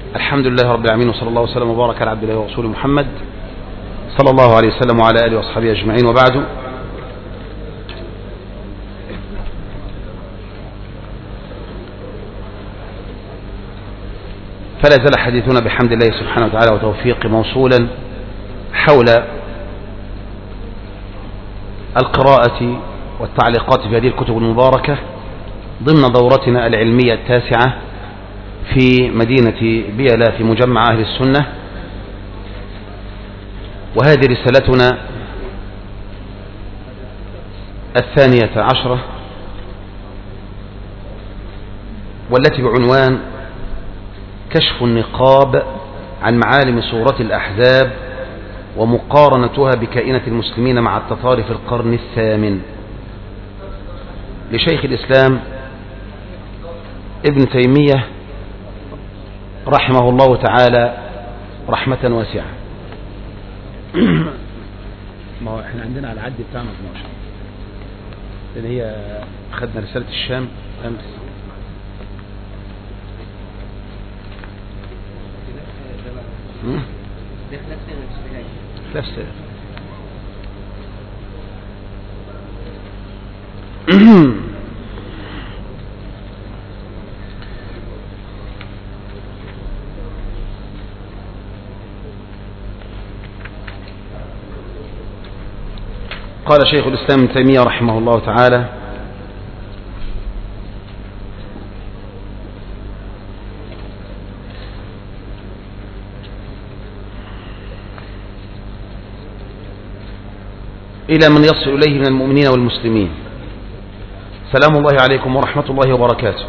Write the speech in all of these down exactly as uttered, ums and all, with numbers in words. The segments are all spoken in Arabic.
الحمد لله رب العالمين، وصلى الله وسلم وبارك على عبد الله ورسوله محمد صلى الله عليه وسلم وعلى آله وأصحابه أجمعين، وبعد. فلا زال حديثنا بحمد الله سبحانه وتعالى وتوفيقه موصولا حول القراءة والتعليقات في هذه الكتب المباركة ضمن دورتنا العلمية التاسعة في مدينة بيلا في مجمع أهل السنة. وهذه رسالتنا الثانية عشرة، والتي بعنوان كشف النقاب عن معالم سورة الأحزاب ومقارنتها بكائنة المسلمين مع التتار في القرن الثامن، لشيخ الإسلام ابن تيمية رحمه الله تعالى رحمة واسعة. ما هو احنا عندنا على العد بتاعنا اثناشر، لان هي أخذنا رسالة الشام أمس. نفس قال شيخ الإسلام ابن تيمية رحمه الله تعالى: إلى من يصل إليه من المؤمنين والمسلمين، سلام الله عليكم ورحمة الله وبركاته.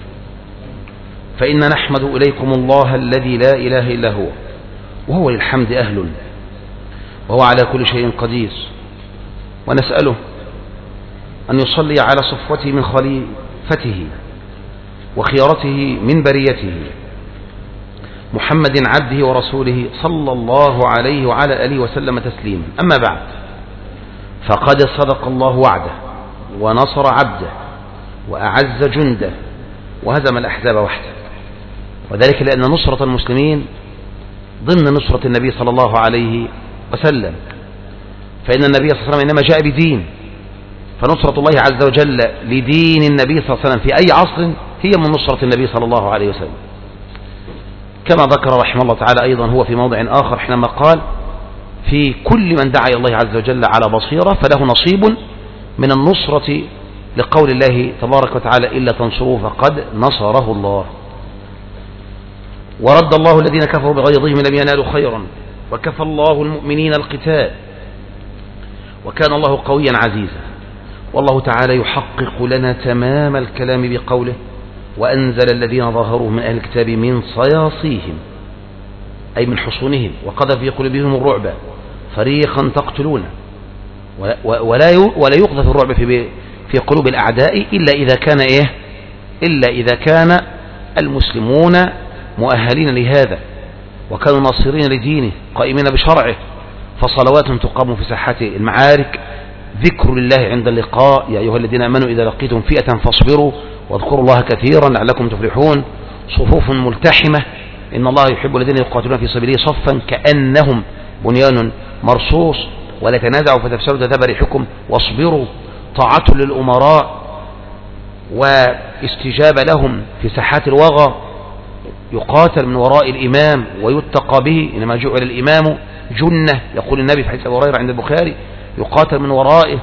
فإن نحمد إليكم الله الذي لا إله إلا هو، وهو للحمد أهل، وهو على كل شيء قدير، ونسأله أن يصلي على صفوته من خليفته وخيرته من بريته محمد عبده ورسوله صلى الله عليه وعلى آله وسلم تسليما. أما بعد، فقد صدق الله وعده ونصر عبده وأعز جنده وهزم الأحزاب وحده، وذلك لأن نصرة المسلمين ضمن نصرة النبي صلى الله عليه وسلم، فإن النبي صلى الله عليه وسلم إنما جاء بدين، فنصرة الله عز وجل لدين النبي صلى الله عليه وسلم في أي عصر هي من نصرة النبي صلى الله عليه وسلم، كما ذكر رحمه الله تعالى أيضا هو في موضع آخر حينما قال: في كل من دعا إلى الله عز وجل على بصيرة فله نصيب من النصرة، لقول الله تبارك وتعالى: إلا تنصروه فقد نصره الله. ورد الله الذين كفروا بغيظهم لم ينالوا خيرا، وكفى الله المؤمنين القتال، وكان الله قويا عزيزا. والله تعالى يحقق لنا تمام الكلام بقوله: وأنزل الذين ظاهروا من أهل الكتاب من صياصيهم، أي من حصونهم، وقذف في قلوبهم الرعب فريقا تقتلون. ولا ولا يقذف الرعب في في قلوب الأعداء إلا إذا كان إيه إلا إذا كان المسلمون مؤهلين لهذا، وكانوا ناصرين لدينه قائمين بشرعه، فصلوات تقام في ساحات المعارك، ذكر لله عند اللقاء: يا أيها الذين آمنوا إذا لقيتم فئة فاصبروا واذكروا الله كثيرا لعلكم تفلحون. صفوف ملتحمة، إن الله يحب الذين يقاتلون في سبيله صفا كأنهم بنيان مرصوص، ولا تنازعوا فتفسدوا تذهب ريحكم واصبروا. طاعة للأمراء واستجابة لهم في ساحات الوغى، يقاتل من وراء الإمام ويتقى به، إنما جعل الإمام جنة، يقول النبي في حديث أبي هريرة عند البخاري: يقاتل من ورائه.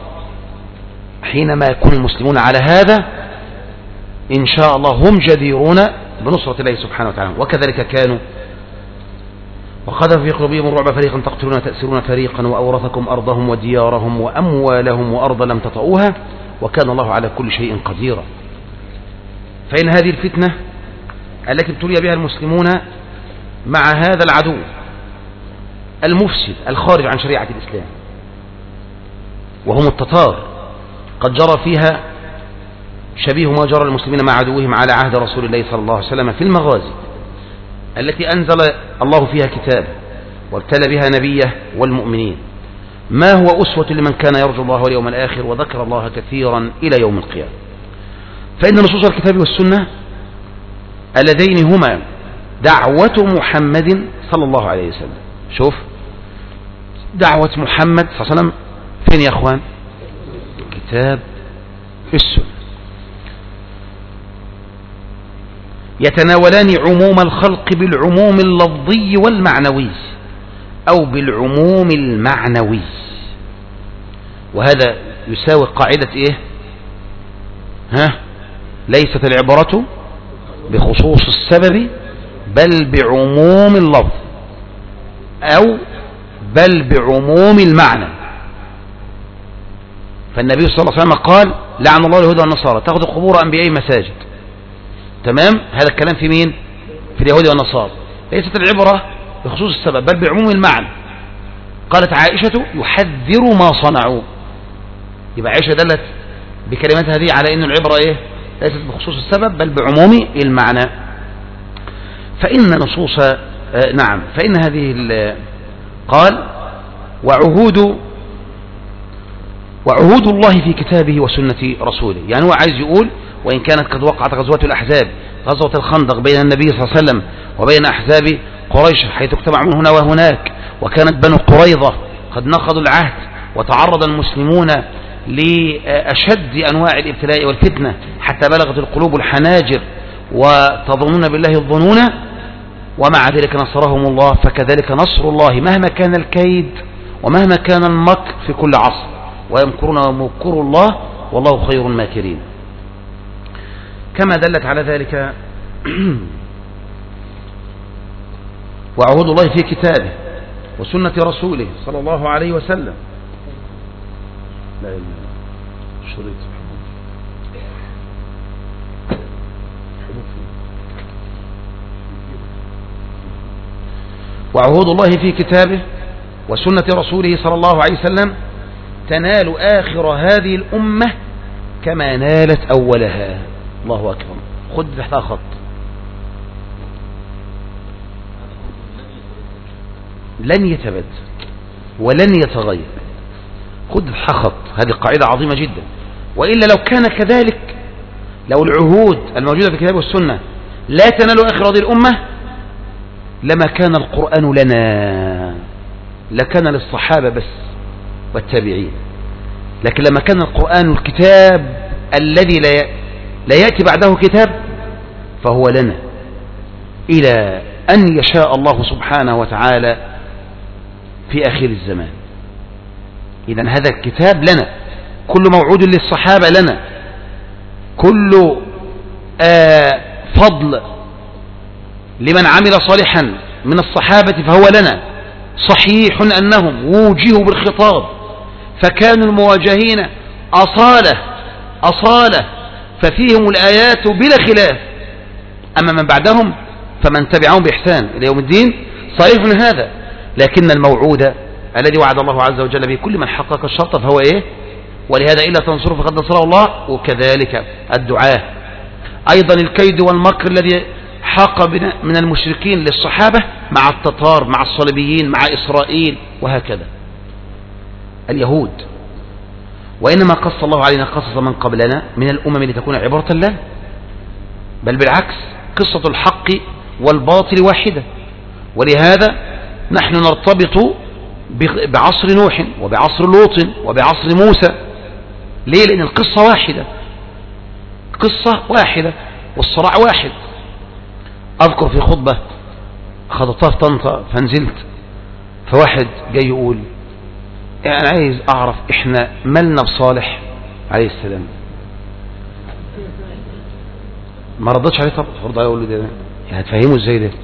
حينما يكون المسلمون على هذا إن شاء الله هم جديرون بنصرة الله سبحانه وتعالى. وكذلك كانوا. وقذف في قلوبهم الرعب فريقا تقتلون وتأسرون فريقا، وأورثكم أرضهم وديارهم وأموالهم وأرضا لم تطئوها، وكان الله على كل شيء قديرا. فإن هذه الفتنة التي ابتلي بها المسلمون مع هذا العدو المفسد الخارج عن شريعة الإسلام، وهم التتار، قد جرى فيها شبيه ما جرى المسلمين مع عدوهم على عهد رسول الله صلى الله عليه وسلم في المغازي التي أنزل الله فيها كتابه وابتلى بها نبيه والمؤمنين. ما هو أسوة لمن كان يرجو الله واليوم الآخر وذكر الله كثيرا إلى يوم القيامة. فإن نصوص الكتاب والسنة اللذين هما دعوة محمد صلى الله عليه وسلم. شوف دعوة محمد صلى الله عليه وسلم فين يا أخوان؟ كتاب السنة. يتناولان عموم الخلق بالعموم اللفظي والمعنوي أو بالعموم المعنوي، وهذا يساوي قاعدة إيه؟ ها؟ ليست العبرة بخصوص السبب بل بعموم اللفظ أو بل بعموم المعنى. فالنبي صلى الله عليه وسلم قال لعن الله اليهود والنصارى تأخذ قبور أنبياء مساجد. تمام؟ هذا الكلام في مين؟ في اليهود والنصارى. ليست العبرة بخصوص السبب بل بعموم المعنى. قالت عائشة يحذر ما صنعوا. يبقى عائشة دلت بكلمات هذه على أن العبرة إيه؟ ليست بخصوص السبب بل بعموم المعنى. فإن نصوص آه نعم فإن هذه قال وعهود وعهود الله في كتابه وسنة رسوله. يعني هو عايز يقول وإن كانت قد وقعت غزوات الأحزاب، غزوة الخندق بين النبي صلى الله عليه وسلم وبين أحزاب قريش حيث اجتمع من هنا وهناك، وكانت بنو قريظة قد نقضوا العهد وتعرض المسلمون لأشد أنواع الابتلاء والفتنة حتى بلغت القلوب الحناجر وتظنون بالله الظنون، ومع ذلك نصرهم الله. فكذلك نصر الله مهما كان الكيد ومهما كان المكر في كل عصر، ويمكرون ويمكر الله والله خير الماكرين. كما دلت على ذلك وعهود الله في كتابه وسنة رسوله صلى الله عليه وسلم. لا إله شريط وعهود الله في كتابه وسنة رسوله صلى الله عليه وسلم تنال آخر هذه الأمة كما نالت أولها. الله أكبر. خد تحتها خط. لن يتبدل ولن يتغير. خد تحتها خط. هذه قاعدة عظيمة جدا. وإلا لو كان كذلك، لو العهود الموجودة في الكتاب والسنة لا تنال آخر هذه الأمة لما كان القرآن لنا، لكان للصحابة بس والتابعين. لكن لما كان القرآن الكتاب الذي لا يأتي بعده كتاب فهو لنا إلى أن يشاء الله سبحانه وتعالى في آخر الزمان. إذن هذا الكتاب لنا، كل موعود للصحابة لنا، كل آه فضل لمن عمل صالحا من الصحابة فهو لنا. صحيح أنهم ووجهوا بالخطاب فكانوا المواجهين أصالة أصالة ففيهم الآيات بلا خلاف. أما من بعدهم فمن تبعهم بإحسان إلى يوم الدين صحيح من هذا. لكن الموعود الذي وعد الله عز وجل به كل من حقق الشرط فهو إيه؟ ولهذا إلا تنصره فقد نصره الله. وكذلك الدعاء أيضا الكيد والمكر الذي حاق من المشركين للصحابة مع التتار مع الصليبيين مع إسرائيل وهكذا اليهود. وإنما قص الله علينا قصص من قبلنا من الأمم لتكون عبرة لنا، بل بالعكس قصة الحق والباطل واحدة. ولهذا نحن نرتبط بعصر نوح وبعصر لوط وبعصر موسى. ليه؟ لأن القصة واحدة، قصة واحدة والصراع واحد. أذكر في خطبة خطبتها في طنطا فنزلت، فواحد جاي يقول يعني أنا عايز أعرف إحنا مالنا بصالح عليه السلام. ما رضتش عليه. طب فرض عليه أقول له ده يعني هتفهمه إزاي ده؟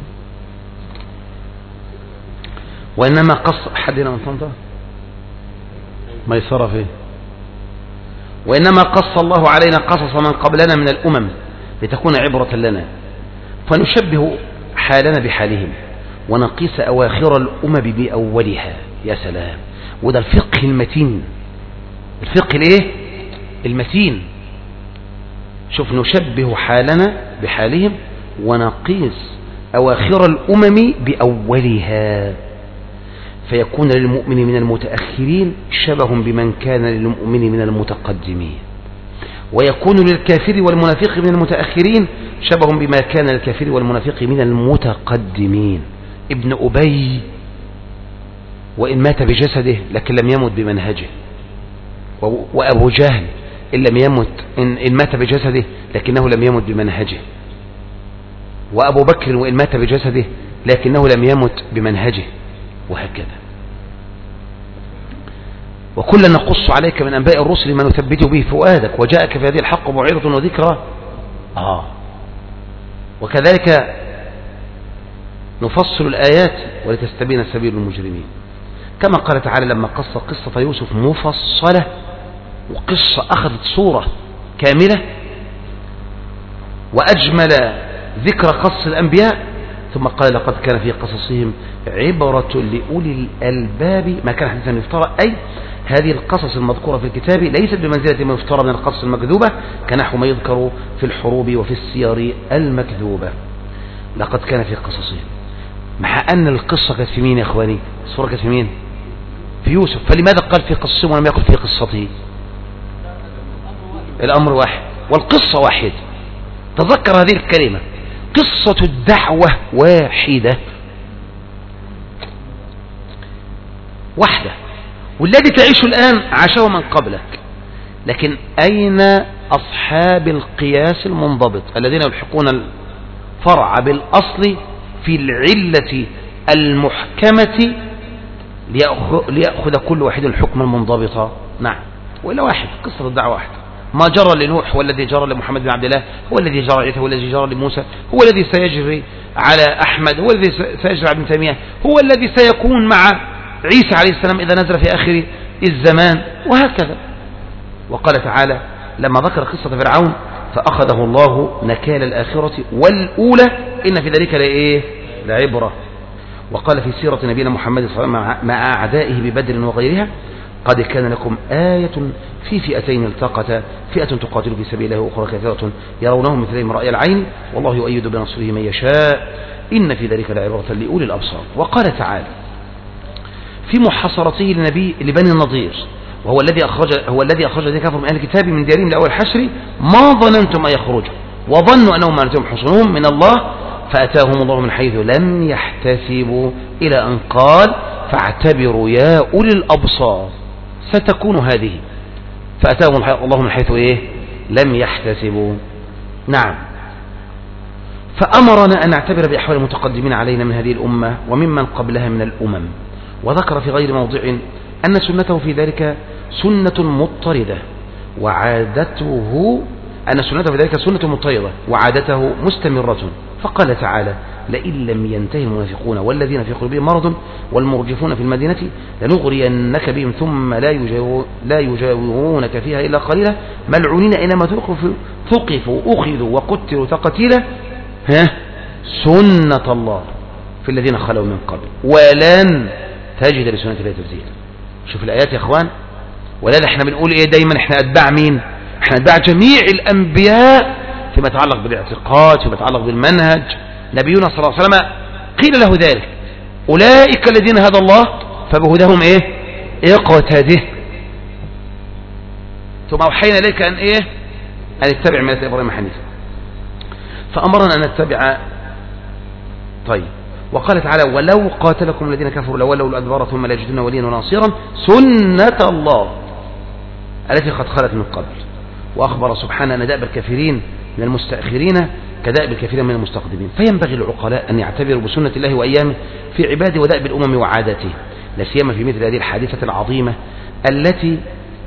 وإنما قص أحدنا من طنطا ما يصرف إيه. وإنما قص الله علينا قصص من قبلنا من الأمم لتكون عبرة لنا، فنشبه حالنا بحالهم ونقيس أواخر الأمم بأولها. يا سلام. وده الفقه المتين، الفقه الايه المتين. شوف نشبه حالنا بحالهم ونقيس أواخر الأمم بأولها، فيكون للمؤمن من المتأخرين شبه بمن كان للمؤمن من المتقدمين. ويكون للكافر والمنافق من المتأخرين شبه بما كان للكافر والمنافق من المتقدمين. ابن أبي وإن مات بجسده لكن لم يمت بمنهجه، وأبو جهل إن لم يمت إن مات بجسده لكنه لم يمت بمنهجه، وأبو بكر وإن مات بجسده لكنه لم يمت بمنهجه، وهكذا. وكلا نقص عليك من أنباء الرسل ما نثبت به فؤادك وجاءك في هذه الحق موعظة وذكرى. آه وكذلك نفصل الآيات ولتستبين سبيل المجرمين، كما قال تعالى لما قص قصة يوسف مفصلة، وقصة أخذت صورة كاملة وأجمل ذكر قص الأنبياء، ثم قال لقد كان في قصصهم عبرة لأولي الألباب ما كان حديثا يفترى، أي هذه القصص المذكورة في الكتاب ليست بمنزلة ما يفترى من القصص المكذوبة كنحو ما يذكر في الحروب وفي السير المكذوبة. لقد كان في قصصهم، مع أن القصة كانت في مين يا أخواني؟ الصورة كانت في مين؟ في يوسف، فلماذا قال في قصصهم ولم يقل في قصته؟ الأمر واحد والقصة واحد. تذكر هذه الكلمة، قصة الدعوة واحدة واحدة، والذي تعيش الآن عاشه من قبلك. لكن أين أصحاب القياس المنضبط الذين يلحقون الفرع بالأصل في العلة المحكمة ليأخذ كل واحد الحكم المنضبط؟ نعم، وإلا واحد، قصة الدعوة واحد. ما جرى لنوح هو الذي جرى لمحمد بن عبد الله، هو الذي جرى عيسى، هو الذي جرى لموسى، هو الذي سيجري على أحمد، هو الذي سيجري على ابن تيمية، هو الذي سيكون مع عيسى عليه السلام إذا نزل في آخر الزمان، وهكذا. وقال تعالى لما ذكر قصة فرعون فأخذه الله نكال الآخرة والأولى إن في ذلك لإيه؟ لعبرة. وقال في سيرة نبينا محمد صلى الله عليه وسلم مع أعدائه ببدر وغيرها قد كان لكم آية في فئتين التقتا فئة تقاتل في سبيل الله وأخرى كثيرة يرونهم مثلهم رأي العين والله يؤيد بنصره من يشاء إن في ذلك لعبرة لأولي الأبصار. وقال تعالى في محاصرته لنبي لبني النضير وهو الذي أخرج هو الذي أخرج الذين كفروا من أهل الكتاب من ديارهم لأول الحشر ما ظننتم أن يخرجوا وظنوا أنهم مانعتهم حصونهم من الله فأتاهم الله من حيث لم يحتسبوا إلى أن قال فاعتبروا يا أولي الأبصار ستكون هذه، فأتاهم الله من حيث إيه؟ لم يحتسبوا. نعم، فأمرنا أن نعتبر بأحوال المتقدمين علينا من هذه الأمة وممن قبلها من الأمم. وذكر في غير موضع أن سنته في ذلك سنة مضطردة وعادته أن سنته في ذلك سنة مضطردة وعادته مستمرة. فقال تعالى لئن لم ينتهي المنافقون والذين في قلوبهم مرض والمرجفون في المدينة لنغرينك بهم ثم لا يجاو لا يجاورونك فيها إلا قليلا ملعونين أينما ثقفوا ثقفوا أخذوا وقتلوا تقتيلا ها سنة الله في الذين خلوا من قبل ولن تجد لسنة الله تبديلا. شوف الآيات يا أخوان، ولذا احنا بنقول ايه دايما؟ احنا أتباع مين؟ احنا أتباع جميع الأنبياء فيما يتعلق بالاعتقاد فيما يتعلق بالمنهج. نبينا صلى الله عليه وسلم قيل له ذلك أولئك الذين هدى الله فبهداهم ايه اقتده ثم أوحينا إليك أن ايه أن اتبع ملة إبراهيم حنيفا فأمرنا أن نتبع. طيب، وقال تعالى ولو قاتلكم الذين كفروا لولوا الأدبار ثم لا يجدون وليا وناصيرا سنة الله التي قد خلت من قبل. وأخبر سبحانه أن دأب الكافرين من المستأخرين كدأب الكافرين من المستقدمين. فينبغي العقلاء أن يعتبروا بسنة الله وأيامه في عباده ودأب الأمم وعادته، لا سيما في مثل هذه الحادثة العظيمة التي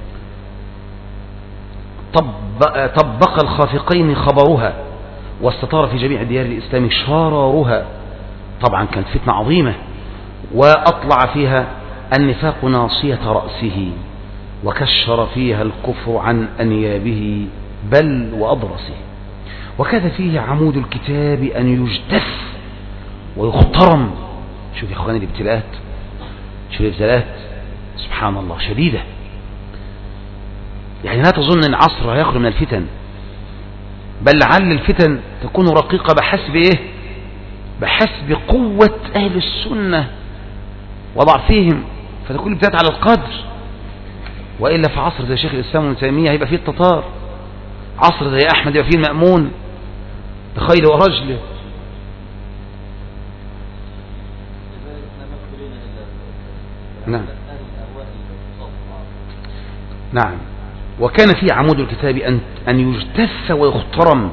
طبق الخافقين خبرها واستطار في جميع ديار الإسلام شرارها. طبعا كانت فتنة عظيمة وأطلع فيها النفاق ناصية رأسه وكشر فيها الكفر عن أنيابه بل وأضرسه، وكذا فيه عمود الكتاب أن يجتث ويخترم. شوف يا أخواني الابتلاءات، شوف الابتلاءات سبحان الله شديدة. يعني لا تظن أن عصر هيخلو من الفتن، بل لعل الفتن تكون رقيقة بحسب إيه؟ بحسب قوة أهل السنة وضعفهم، فتكون الابتلاءات على القدر. وإلا في عصر زي شيخ الإسلام ابن تيمية هيبقى فيه التتار عصر زي أحمد يبقى فيه المأمون بخيل ورجل. نعم نعم. وكان في عمود الكتاب أن أن يجتث ويخترم،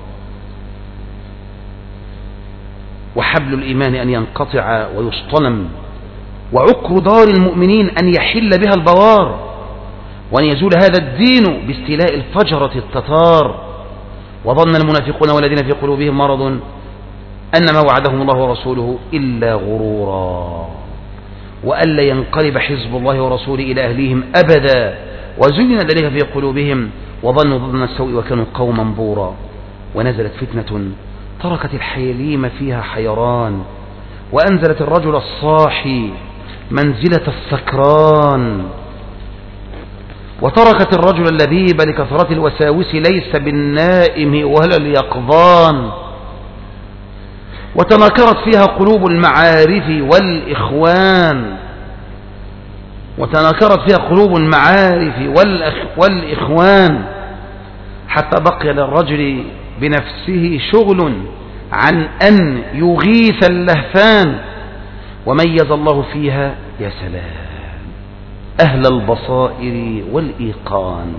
وحبل الإيمان أن ينقطع ويصطنم، وعكر دار المؤمنين أن يحل بها البوار، وأن يزول هذا الدين باستيلاء الفجرة التتار. وظن المنافقون والذين في قلوبهم مرض أن ما وعدهم الله ورسوله إلا غرورا، وألا ينقلب حزب الله ورسوله إلى أهليهم أبدا، وزين ذلك في قلوبهم وظنوا ظن السوء وكانوا قوما بورا. ونزلت فتنة تركت الحليم فيها حيران، وأنزلت الرجل الصاحي منزلة السكران، وتركت الرجل اللبيب لكثرة الوساوس ليس بالنائم ولا اليقظان. وتناكرت فيها قلوب المعارف والإخوان وتناكرت فيها قلوب المعارف والإخوان حتى بقي للرجل بنفسه شغل عن أن يغيث اللهفان. وميز الله فيها يا سلام أهل البصائر والإيقان،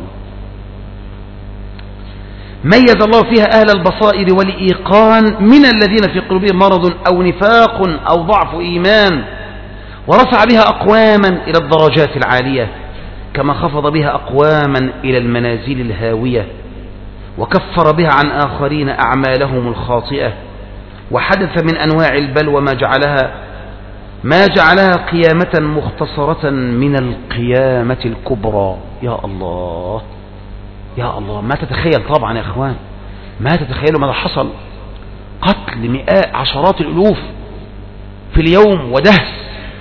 ميز الله فيها أهل البصائر والإيقان من الذين في قلوبهم مرض أو نفاق أو ضعف إيمان، ورفع بها أقواما إلى الدرجات العالية كما خفض بها أقواما إلى المنازل الهاوية، وكفر بها عن آخرين أعمالهم الخاطئة. وحدث من أنواع البلوى ما جعلها ما جعلها قيامة مختصرة من القيامة الكبرى. يا الله يا الله، ما تتخيل طبعا يا أخوان، ما تتخيلوا ماذا حصل. قتل مئات عشرات الألوف في اليوم، ودهس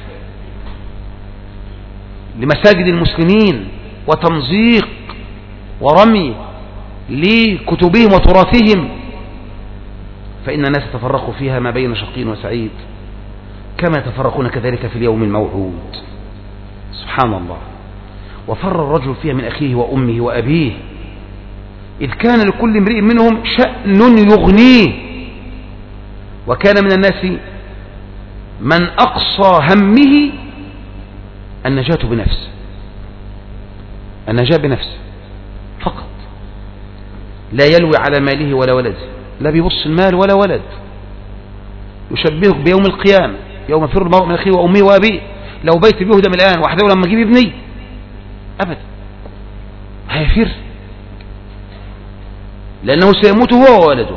لمساجد المسلمين، وتمزيق ورمي لكتبهم وتراثهم. فإن الناس تفرقوا فيها ما بين شقي وسعيد، كما يتفرقون كذلك في اليوم الموعود. سبحان الله. وفر الرجل فيها من أخيه وأمه وأبيه، إذ كان لكل امرئ منهم شأن يغنيه. وكان من الناس من أقصى همه النجاة بنفسه، النجاة بنفسه فقط، لا يلوي على ماله ولا ولده، لا بيبص المال ولا ولد. يشبهك بيوم القيامة يوم يفر المرء من أخيه وأمه وأبيه. لو بيت بيهدم الآن وحده لما أجيب ابني أبدا هيفر، لأنه سيموت هو وولده.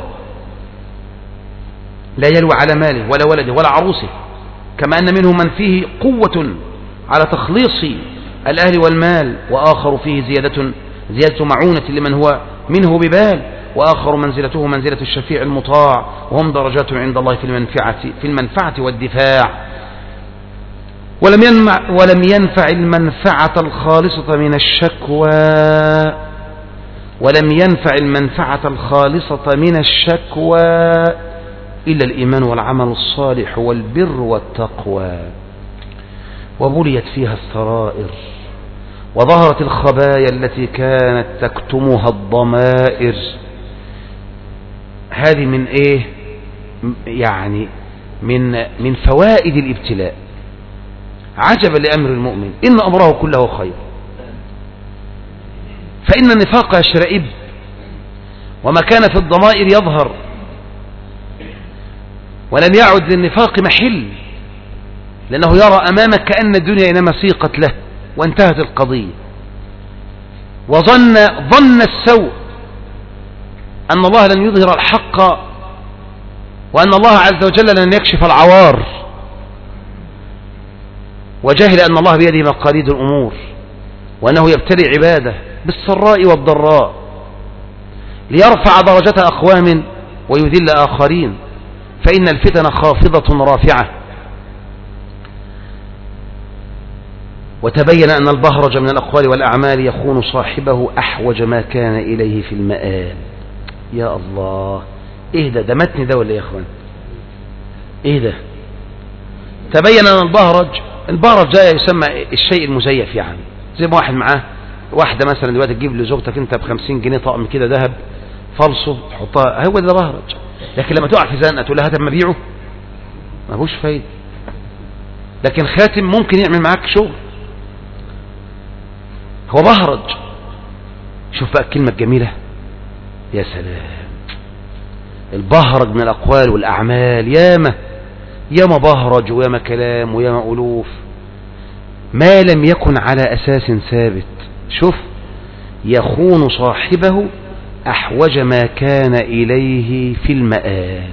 لا يلوي على ماله ولا ولده ولا عروسه، كما أن منهم من فيه قوة على تخليص الأهل والمال، وآخر فيه زيادة زيادة معونة لمن هو منه ببال، وآخر منزلته منزلة الشفيع المطاع، وهم درجات عند الله في المنفعة في المنفعة والدفاع. ولم ينفع ولم ينفع المنفعة الخالصة من الشكوى ولم ينفع المنفعة الخالصة من الشكوى إلا الإيمان والعمل الصالح والبر والتقوى. وبليت فيها السرائر، وظهرت الخبايا التي كانت تكتمها الضمائر. هذه من ايه؟ يعني من من فوائد الابتلاء. عجبا لأمر المؤمن، إن أمره كله خير. فإن النفاق يشرئب، وما كان في الضمائر يظهر، ولم يعد للنفاق محل، لأنه يرى أمامك كأن الدنيا إنما سيقت له وانتهت القضية. وظن ظن السوء أن الله لن يظهر الحق، وأن الله عز وجل لن يكشف العوار، وجاهل أن الله بيده مقاليد الأمور، وأنه يبتلي عباده بالسراء والضراء ليرفع درجة أقوام ويذل آخرين، فإن الفتن خافضة رافعة. وتبين أن البهرج من الأقوال والأعمال يخون صاحبه أحوج ما كان إليه في المآل. يا الله، إيه ده؟ ده متن ده ولا يا إخوان؟ إيه ده؟ تبين أن البهرج البهرج ده يسمى الشيء المزيف، يعني زي ما واحد معاه واحدة مثلا دلوقتي تجيب لزوجتك انت بخمسين جنيه طقم كده ذهب فالصو تحطها، هو ده بهرج. لكن لما تقع في زنقة تقول لها هات اما ابيعه، ما هوش فايدة. لكن خاتم ممكن يعمل معاك شغل، هو بهرج. شوف بقى الكلمة الجميلة، يا سلام، البهرج من الأقوال والأعمال ياما ياما بهرج وياما كلام وياما ألوف ما لم يكن على أساس ثابت. شوف، يخون صاحبه أحوج ما كان إليه في المآل.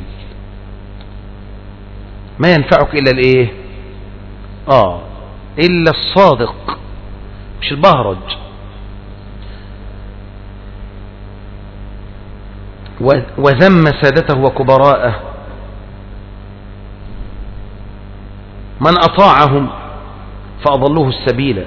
ما ينفعك إلا الإيه؟ آه إلا الصادق، مش البهرج. وذم سادته وكبراءه، من أطاعهم فأضلوه السبيل.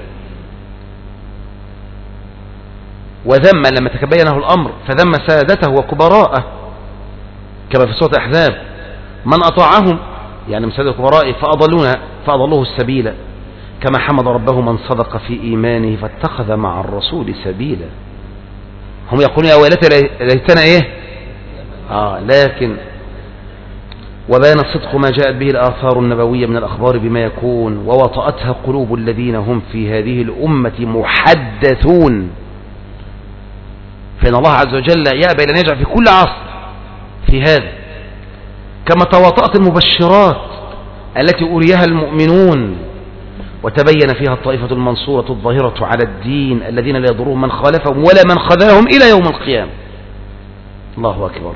وذم لما تبينه الأمر فذم سادته وكبراءه كما في سورة الأحزاب، من أطاعهم يعني من سادة وكبرائه فأضلونا فأضلوه السبيل، كما حمد ربه من صدق في إيمانه فاتخذ مع الرسول سبيلا. هم يقولون يا ويلتى ليتنا إيه آه لكن وبان الصدق ما جاءت به الآثار النبوية من الأخبار بما يكون، ووطأتها قلوب الذين هم في هذه الأمة محدثون. فإن الله عز وجل يأبى لن يجعل في كل عصر في هذا، كما تواطأت المبشرات التي أريها المؤمنون وتبين فيها الطائفة المنصورة الظاهرة على الدين الذين لا يضرهم من خالفهم ولا من خذلهم إلى يوم القيامة. الله أكبر.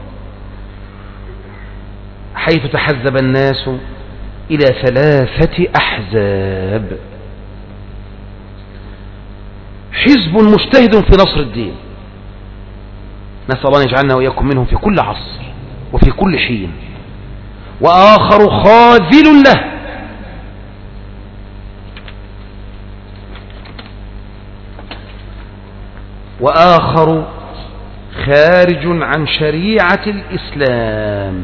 حيث تحزب الناس إلى ثلاثة أحزاب: حزب مجتهد في نصر الدين، نسأل الله أن يجعلنا وإياكم منهم في كل عصر وفي كل حين، وآخر خاذل له، وآخر خارج عن شريعة الإسلام.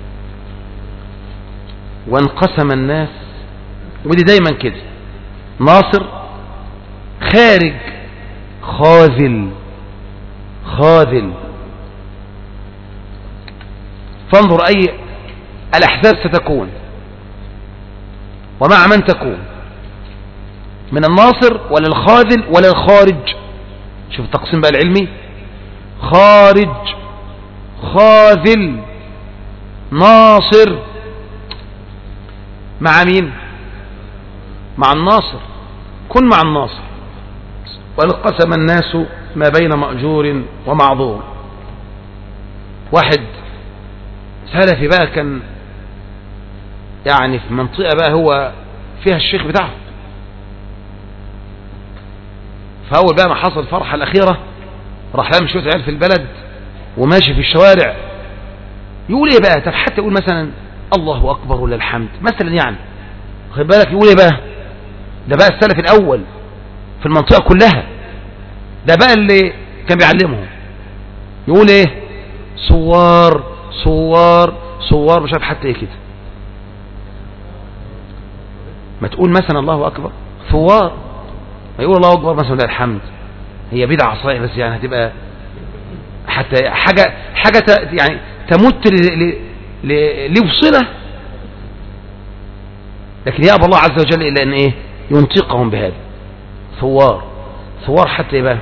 وانقسم الناس، ودي دايما كده، ناصر خارج خاذل خاذل. فانظر أي الأحزاب ستكون ومع من تكون، من الناصر ولا الخاذل ولا الخارج. شوف التقسيم بقى العلمي: خارج خاذل ناصر. مع مين؟ مع الناصر، كن مع الناصر. وانقسم الناس ما بين مأجور ومعذور. واحد سلفي بقى كان يعني في منطقة بقى هو فيها الشيخ بتاعه، فأول بقى ما حصل الفرحة الأخيرة راح لام شوية عيال في البلد وماشي في الشوارع، يقول ايه بقى؟ طب حتى يقول مثلا الله أكبر ولا الحمد مثلا، يعني خد بالك، يقول ايه بقى؟ ده بقى السلف الأول في المنطقة كلها، ده بقى اللي كان بيعلمهم. يقول ايه؟ صوار صوار صوار، مش عارف حتى ايه كده. ما تقول مثلا الله أكبر ثوار، ما يقول الله أكبر مثلا لا الحمد، هي بدعة صحيح، بس يعني هتبقى حتى حاجة حاجة يعني تمت لوصله، لكن يأبى الله عز وجل إلا أن إيه؟ ينطقهم بهذا. ثوار ثوار حتى يبقى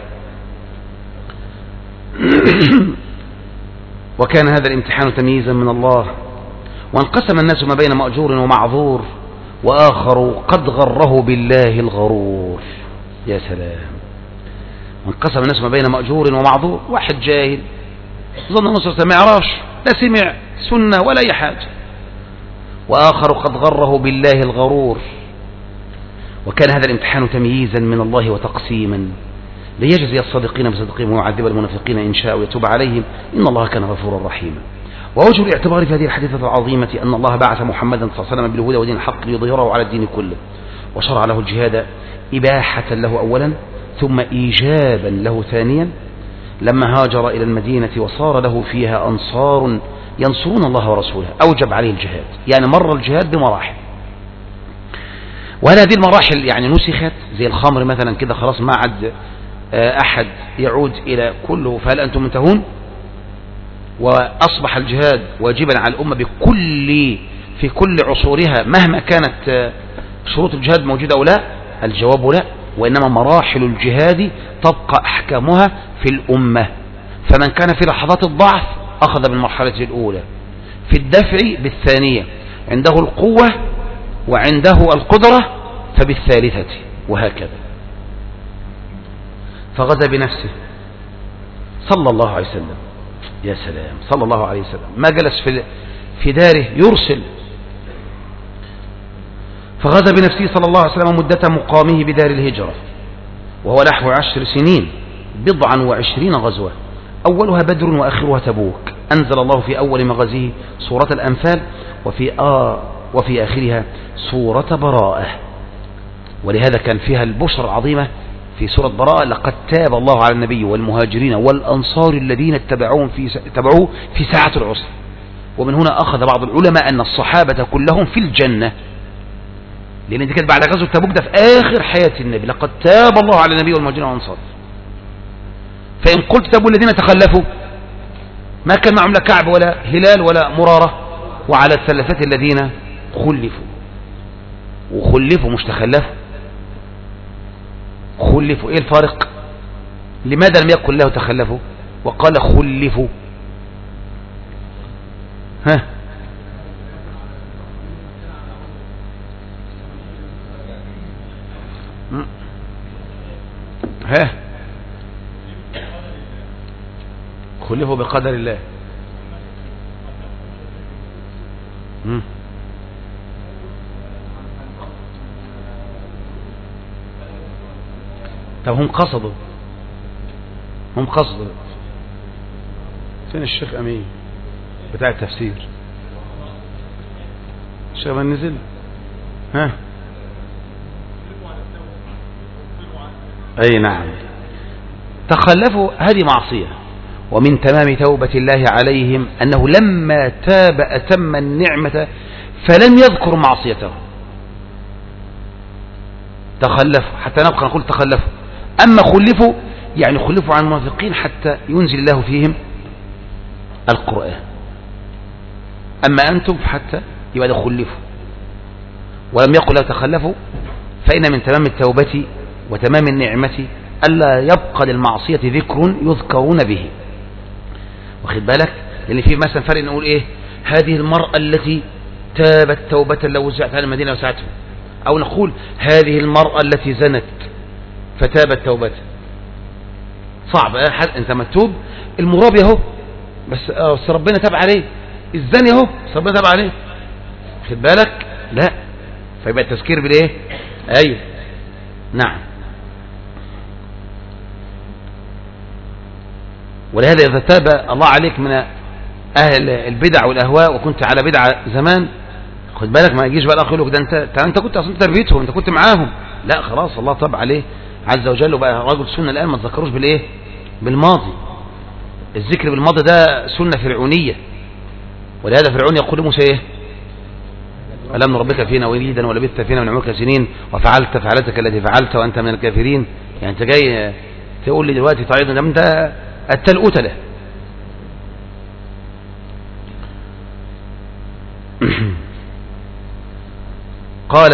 وكان هذا الامتحان تمييزا من الله. وانقسم الناس ما بين مأجور ومعذور، وآخر قد غره بالله الغرور. يا سلام. وانقسم الناس ما بين مأجور ومعذور، واحد جاهل ظن نصر ما يعرفش، لا سمع سنة ولا أي حاجة، وآخر قد غره بالله الغرور. وكان هذا الامتحان تمييزا من الله وتقسيما ليجزي الصادقين بصدقهم ويعذب المنافقين إن شاء ويتوب عليهم، إن الله كان غفورا رحيما. ووجه الاعتبار في هذه الحديثة العظيمة أن الله بعث محمدا صلى الله عليه وسلم بالهدى ودين الحق ليظهره على الدين كله، وشرع له الجهاد إباحة له أولا ثم إيجابا له ثانيا، لما هاجر إلى المدينة وصار له فيها أنصار ينصرون الله ورسوله أوجب عليه الجهاد. يعني مر الجهاد بمراحل، وهل هذه المراحل يعني نسخت زي الخمر مثلا كده خلاص ما عاد أحد يعود إلى كله فهل أنتم منتهون؟ وأصبح الجهاد واجبا على الأمة بكل في كل عصورها مهما كانت شروط الجهاد موجودة أو لا؟ الجواب لا، وإنما مراحل الجهاد تبقى أحكامها في الأمة. فمن كان في لحظات الضعف أخذ بالمرحلة الأولى، في الدفع بالثانية، عنده القوة وعنده القدرة فبالثالثة، وهكذا. فغزا بنفسه صلى الله عليه وسلم، يا سلام، صلى الله عليه وسلم ما جلس في في داره يرسل. فغزا بنفسه صلى الله عليه وسلم مدة مقامه بدار الهجرة وهو نحو عشر سنين، بضعا وعشرين غزوة، أولها بدر وآخرها تبوك. أنزل الله في أول مغازيه سورة الأنفال، وفي آه وفي آخرها سورة براءة، ولهذا كان فيها البشرى العظيمة في سورة براءة: لقد تاب الله على النبي والمهاجرين والأنصار الذين اتبعوهم في تبعوه في ساعة العسر. ومن هنا أخذ بعض العلماء أن الصحابة كلهم في الجنة، لأن دي كانت بعد غزوة تبوك، ده في آخر حياة النبي: لقد تاب الله على النبي والمهاجرين والأنصار. فإن قلت تابوا الذين تخلفوا، ما كان معهم لا كعب ولا هلال ولا مرارة، وعلى الثلاثة الذين خلفوا. وخلفوا مش تخلفوا، خلفوا. ايه الفارق؟ لماذا لم يقل له تخلفوا وقال خلفوا؟ ها ها خلفوا بقدر الله. مم. طب هم قصدوا هم قصدوا فين الشيخ أمين بتاع التفسير؟ الشيخ أمين نزل؟ ها أي نعم. تخلفوا هذه معصية، ومن تمام توبة الله عليهم أنه لما تاب أتم النعمة فلم يذكر معصيته. تخلفوا حتى نبقى نقول تخلفوا. أما خلفوا يعني خلفوا عن المنافقين حتى ينزل الله فيهم القرآن. أما أنتم حتى يبقى خلفوا، ولم يقل لو تخلفوا، فإن من تمام التوبة وتمام النعمة ألا يبقى للمعصية ذكر يذكرون به. واخد بالك؟ لأن في مثلا فرق نقول إيه؟ هذه المرأة التي تابت توبة لو وزعت على المدينة وساعته، أو نقول هذه المرأة التي زنت فتابت توبته. صعب اه انت مكتوب المرابي اهو، بس اه بس ربنا تاب عليه. الزاني اهو بس ربنا تاب عليه. خد بالك؟ لا، فيبقى التذكير بالايه؟ ايوه نعم. ولهذا اذا تاب الله عليك من اهل البدع والاهواء وكنت على بدعه زمان، خد بالك ما يجيش بقى الاخ يقول لك ده انت انت كنت اصلا تربيتهم، انت كنت معاهم. لا خلاص، الله تاب عليه عز وجل وبقى رجل سنة. الآن ما تذكروش بالايه؟ بالماضي. الذكر بالماضي ده سنة فرعونية، ولهذا فرعون يقول لموسى ايه؟ ألم نربك فينا وليدا ولبثت فينا من عمرك سنين وفعلت فعلتك التي فعلت وأنت من الكافرين. يعني أنت جاي تقول لي دلوقتي تعيض ده أنت التلقوتة. قال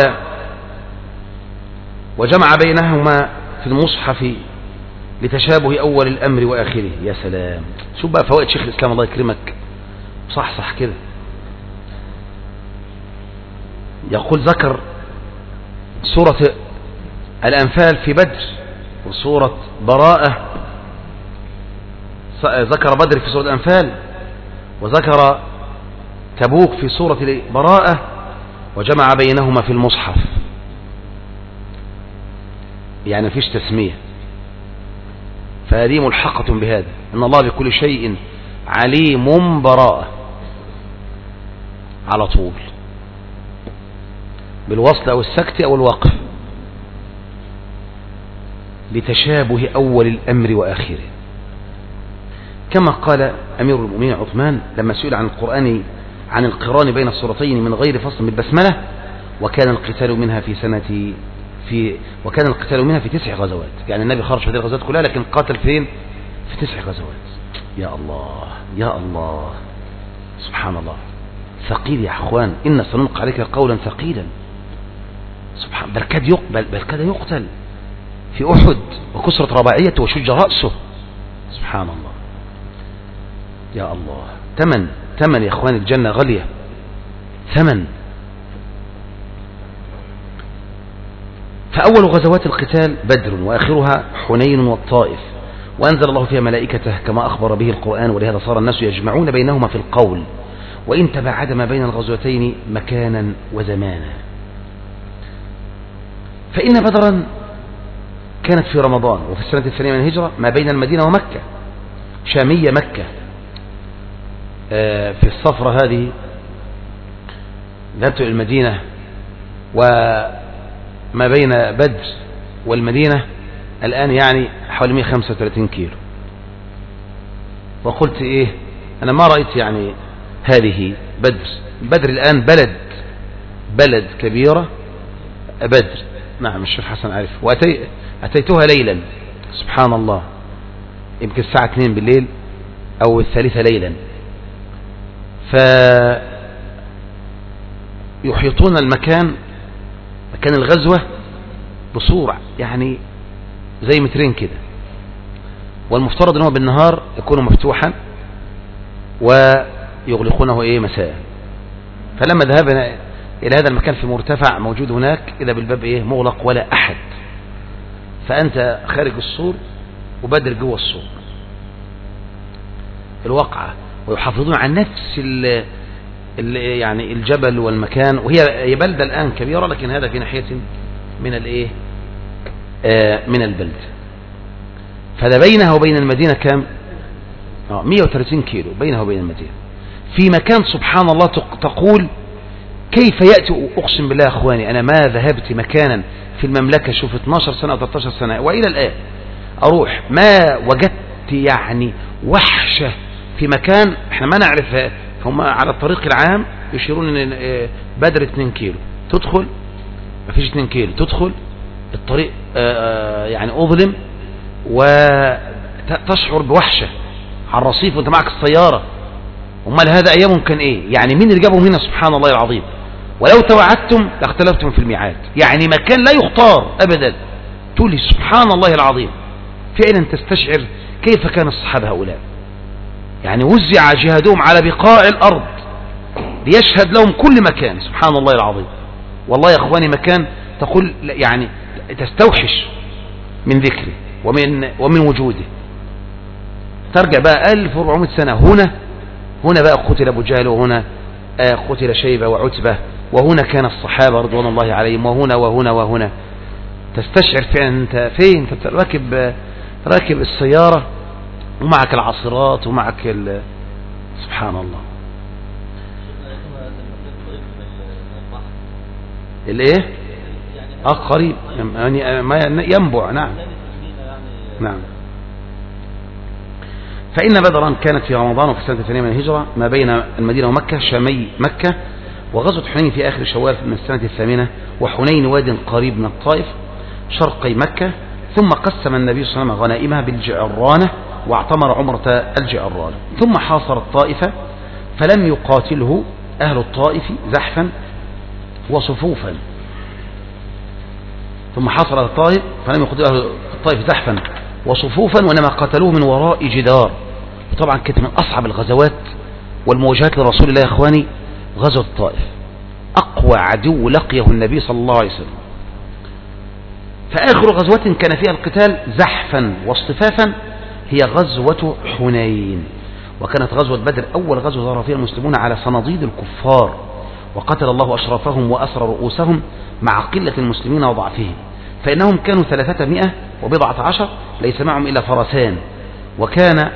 وجمع بينهما في المصحف لتشابه أول الأمر وآخره. يا سلام، شوف بقى فوائد شيخ الإسلام الله يكرمك، صح صح كده. يقول ذكر سورة الأنفال في بدر وسورة براءة، ذكر بدر في سورة الأنفال وذكر تبوك في سورة براءة، وجمع بينهما في المصحف. يعني مفيش تسمية، فهذه ملحقة بهذا، إن الله بكل شيء عليم براءة على طول، بالوصل أو السكت أو الوقف، لتشابه أول الأمر وآخره. كما قال أمير المؤمنين عثمان لما سئل عن القرآن عن القران بين السورتين من غير فصل بالبسملة: وكان القتال منها في سنة في وكان القتال منها في تسع غزوات، يعني النبي خرج في هذه الغزوات كلها لكن قاتل فين؟ في تسع غزوات. يا الله يا الله سبحان الله. ثقيل يا اخوان، إن سنلقي عليك قولا ثقيلا. سبحان بل كاد يقبل بل كاد يقتل في أحد وكسرت رباعيته وشج رأسه. سبحان الله يا الله. ثمن ثمن يا اخوان الجنة غالية، ثمن. فأول غزوات القتال بدر وآخرها حنين والطائف، وأنزل الله فيها ملائكته كما أخبر به القرآن، ولهذا صار الناس يجمعون بينهما في القول وإن تباعد ما بين الغزوتين مكانا وزمانا. فإن بدرا كانت في رمضان وفي السنة الثانية من الهجرة ما بين المدينة ومكة، شامية مكة. في الصفرة هذه ذهبت إلى المدينة، وما بين بدر والمدينة الآن يعني حوالي مئة وخمسة وثلاثين كيلو. وقلت إيه أنا ما رأيت يعني هذه بدر. بدر الآن بلد بلد كبيرة بدر. نعم الشيخ حسن عارف. وأتيتها ليلا سبحان الله، يمكن الساعة اثنين بالليل أو الثالثة ليلا. فيحيطون المكان مكان الغزوة بصورة يعني زي مترين كده، والمفترض أنه بالنهار يكون مفتوحا ويغلقونه إيه مساء. فلما ذهبنا إلى هذا المكان في مرتفع موجود هناك إذا بالباب إيه مغلق ولا أحد، فأنت خارج السور وبدر جوه السور الواقعة، ويحافظون عن نفس ال ال يعني الجبل والمكان. وهي بلدة الآن كبيرة لكن هذا في ناحية من الإيه آه من البلد. فده بينها وبين المدينة كم؟ آه مئة وثلاثين كيلو بينها وبين المدينة، في مكان سبحان الله تقول كيف يأتي. أقسم بالله يا أخواني أنا ما ذهبت مكانا في المملكة شوف اثناشر سنة أو ثلاثة عشر سنة وإلى الآن أروح ما وجدت يعني وحشة في مكان احنا ما نعرف. هم على الطريق العام يشيرون ان بدر اثنين كيلو تدخل ما فيش اثنين كيلو تدخل الطريق يعني أظلم وتشعر بوحشة على الرصيف وانت معك السيارة. امال هذا ايام كان ايه يعني؟ مين اللي جابهم هنا؟ سبحان الله العظيم. ولو توعدتم لاختلفتم في الميعاد، يعني مكان لا يختار ابدا. تقول سبحان الله العظيم فعلا تستشعر كيف كان الصحابة هؤلاء، يعني وزع جهادهم على بقاع الارض ليشهد لهم كل مكان. سبحان الله العظيم. والله يا اخواني مكان تقول يعني تستوحش من ذكره ومن ومن وجوده. ترجع بقى ألف وأربعمائة سنة هنا هنا بقى قتل أبو جهل، وهنا قتل شيبة وعتبة، وهنا كان الصحابة رضوان الله عليهم، وهنا وهنا وهنا. تستشعر فعلا أنت فين؟ أنت راكب راكب السيارة ومعك العصرات ومعك ال... سبحان الله. الايه اه قريب يعني ما ينبع. نعم نعم. فإن بدرا كانت في رمضان وفي السنة الثانية من الهجرة ما بين المدينة ومكة، شامي مكة. وغزوة حنين في آخر شوال من السنة الثامنة، وحنين واد قريب من الطائف شرقي مكة. ثم قسم النبي صلى الله عليه وسلم غنائمها بالجعرانة واعتمر عمرة الجعرانة، ثم حاصر الطائفة فلم يقاتله أهل الطائف زحفا وصفوفا. ثم حاصر الطائف فلم يقاتله أهل الطائف زحفا وصفوفا، وإنما قتلوه من وراء جدار. وطبعا كانت من أصعب الغزوات والمواجهات لرسول الله يا إخواني غزوة الطائف، أقوى عدو لقيه النبي صلى الله عليه وسلم. فآخر غزوة كان فيها القتال زحفا واصطفافا هي غزوة حنين، وكانت غزوة بدر أول غزوة ظهر فيها المسلمون على صناديد الكفار، وقتل الله أشرافهم وأسر رؤوسهم مع قلة المسلمين وضعفهم، فإنهم كانوا ثلاثمائة وبضعة عشر ليس معهم إلا فرسان، وكان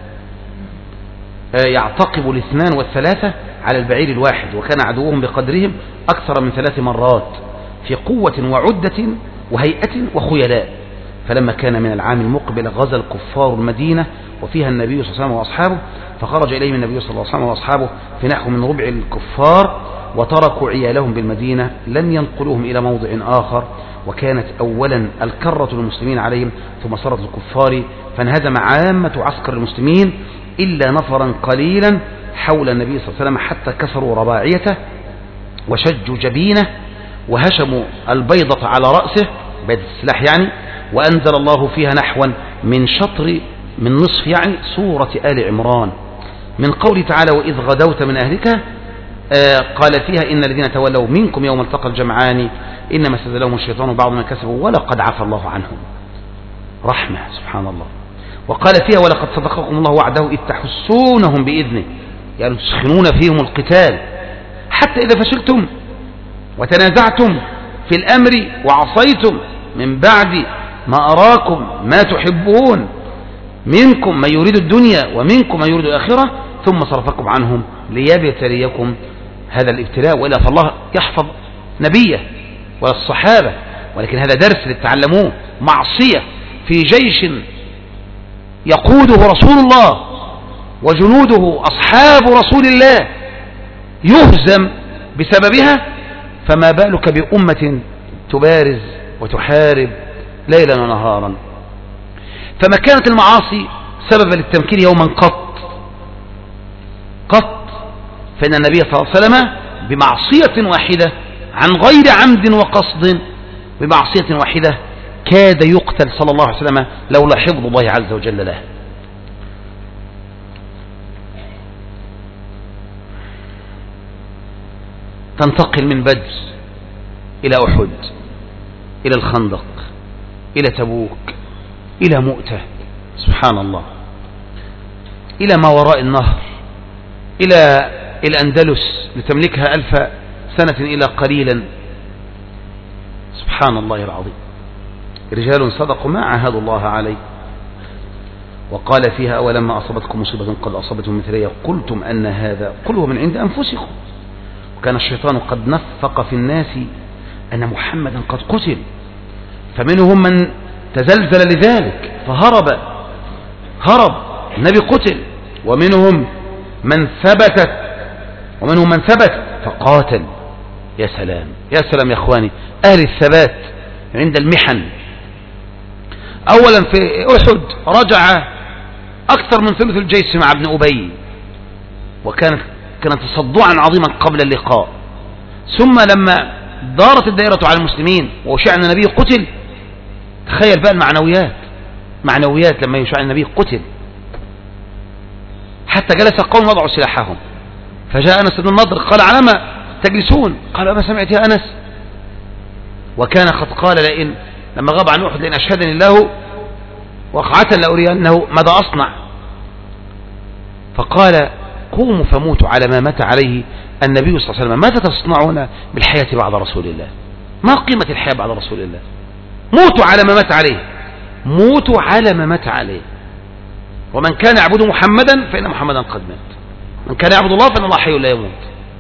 يعتقب الاثنان والثلاثة على البعير الواحد، وكان عدوهم بقدرهم أكثر من ثلاث مرات في قوة وعدة وهيئة وخيلاء. فلما كان من العام المقبل غزا الكفار المدينة وفيها النبي صلى الله عليه وسلم وأصحابه، فخرج إليهم النبي صلى الله عليه وسلم وأصحابه في نحو من ربع الكفار، وتركوا عيالهم بالمدينة لم ينقلوهم إلى موضع آخر، وكانت أولا الكرة المسلمين عليهم ثم صارت الكفار، فانهزم عامة عسكر المسلمين إلا نفرا قليلا حول النبي صلى الله عليه وسلم حتى كسروا رباعيته وشجوا جبينه وهشموا البيضة على رأسه بيضة السلاح يعني، وأنزل الله فيها نحوا من شطر من نصف يعني سورة آل عمران من قوله تعالى وإذ غدوت من أهلك آه قال فيها إن الذين تولوا منكم يوم التقى الجمعان إنما استزلهم الشيطان بعض ما كسبوا ولقد عفى الله عنهم. رحمة سبحان الله. وقال فيها ولقد صدقكم الله وعده إذ تحسونهم بإذنه، يعني تسخنون فيهم القتال حتى إذا فشلتم وتنازعتم في الأمر وعصيتم من بعد ما أراكم ما تحبون منكم من يريد الدنيا ومنكم من يريد الآخرة ثم صرفكم عنهم ليبتليكم هذا الابتلاء. وإلا فالله يحفظ نبيه والصحابة، ولكن هذا درس لتعلموه. معصية في جيش يقوده رسول الله وجنوده أصحاب رسول الله يهزم بسببها، فما بالك بأمة تبارز وتحارب ليلا ونهارا. فما كانت المعاصي سببا للتمكين يوما قط قط فإن النبي صلى الله عليه وسلم بمعصية واحدة عن غير عمد وقصد بمعصية واحدة كاد يقتل صلى الله عليه وسلم لولا حفظ الله عز وجل له. تنتقل من بدر إلى أحد إلى الخندق إلى تبوك إلى مؤتة سبحان الله، إلى ما وراء النهر، إلى الأندلس لتملكها ألف سنة إلى قليلا. سبحان الله العظيم. رجال صدقوا ما عاهدوا الله عليه، وقال فيها أولما أصابتكم مصيبة قد أصابتم مثليها قلتم أن هذا قل هو من عند أنفسكم وكان الشيطان قد نفق في الناس أن محمدا قد قتل، فمنهم من تزلزل لذلك فهرب هرب النبي قتل، ومنهم من ثبتت ومنهم من ثبت فقاتل. يا سلام يا سلام يا اخواني، اهل الثبات عند المحن. اولا في احد رجع اكثر من ثلث الجيش مع ابن ابي، وكانت كانت تصدعا عظيما قبل اللقاء. ثم لما دارت الدائرة على المسلمين وشاع ان النبي قتل، تخيل بقى المعنويات معنويات لما يشاع النبي قتل، حتى جلس القوم وضعوا سلاحهم، فجاء أنس بن النضر قال على ما تجلسون؟ قال أما سمعت يا أنس؟ وكان قد قال لئن لما غاب عن أحد لئن أشهدني الله وقعة لأرينه ماذا أصنع. فقال قوموا فموتوا على ما مات عليه النبي صلى الله عليه وسلم. ماذا تصنعون بالحياة بعد رسول الله؟ ما قيمة الحياة بعد رسول الله؟ موتوا على ما مات عليه، موتوا على ما مات عليه. ومن كان يعبد محمدا فإن محمدا قد مات، من كان يعبد الله فإن الله حي لا يموت.